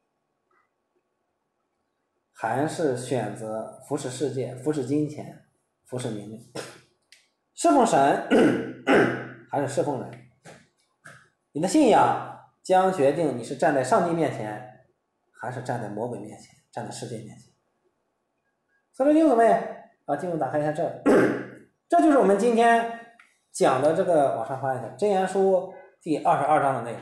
Speaker 1: 还是选择服侍世界、服侍金钱、服侍名利，侍奉神还是侍奉人。你的信仰将决定你是站在上帝面前，还是站在魔鬼面前，站在世界面前。所以弟兄姊妹啊，进入打开一下这这就是我们今天讲的这个，往上翻一下箴言书第22章的内容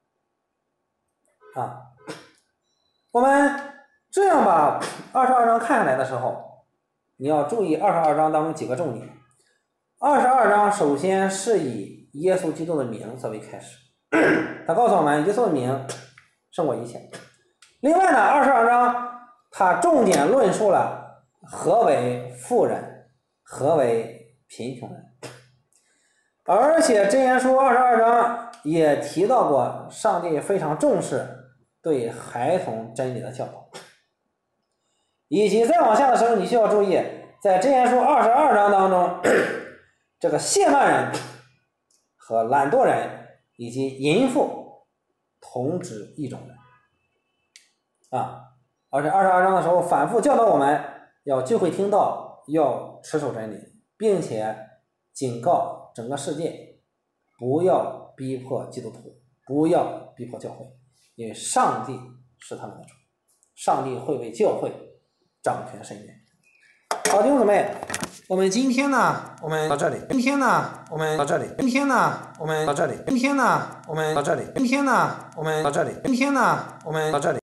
Speaker 1: 啊。我们这样把22章看下来的时候，你要注意22章当中几个重点。22章首先是以耶稣基督的名作为开始，他告诉我们耶稣的名胜过一切。另外呢，22章他重点论述了何为富人，何为贫穷人。 而且箴言书22章也提到过，上帝非常重视对孩童真理的教导。以及再往下的时候，你需要注意，在箴言书22章当中，这个亵慢人和懒惰人以及淫妇同指一种人啊。而且22章的时候反复教导我们要聚会听道，要持守真理，并且警告整个世界不要逼迫基督徒，不要逼迫教会，因为上帝是他们的主，上帝会为教会掌权伸冤。好，弟兄姊妹，我们今天呢，我们到这里。今天呢，我们到这里。今天呢，我们到这里。今天呢，我们到这里。今天呢，我们到这里。今天呢，我们到这里。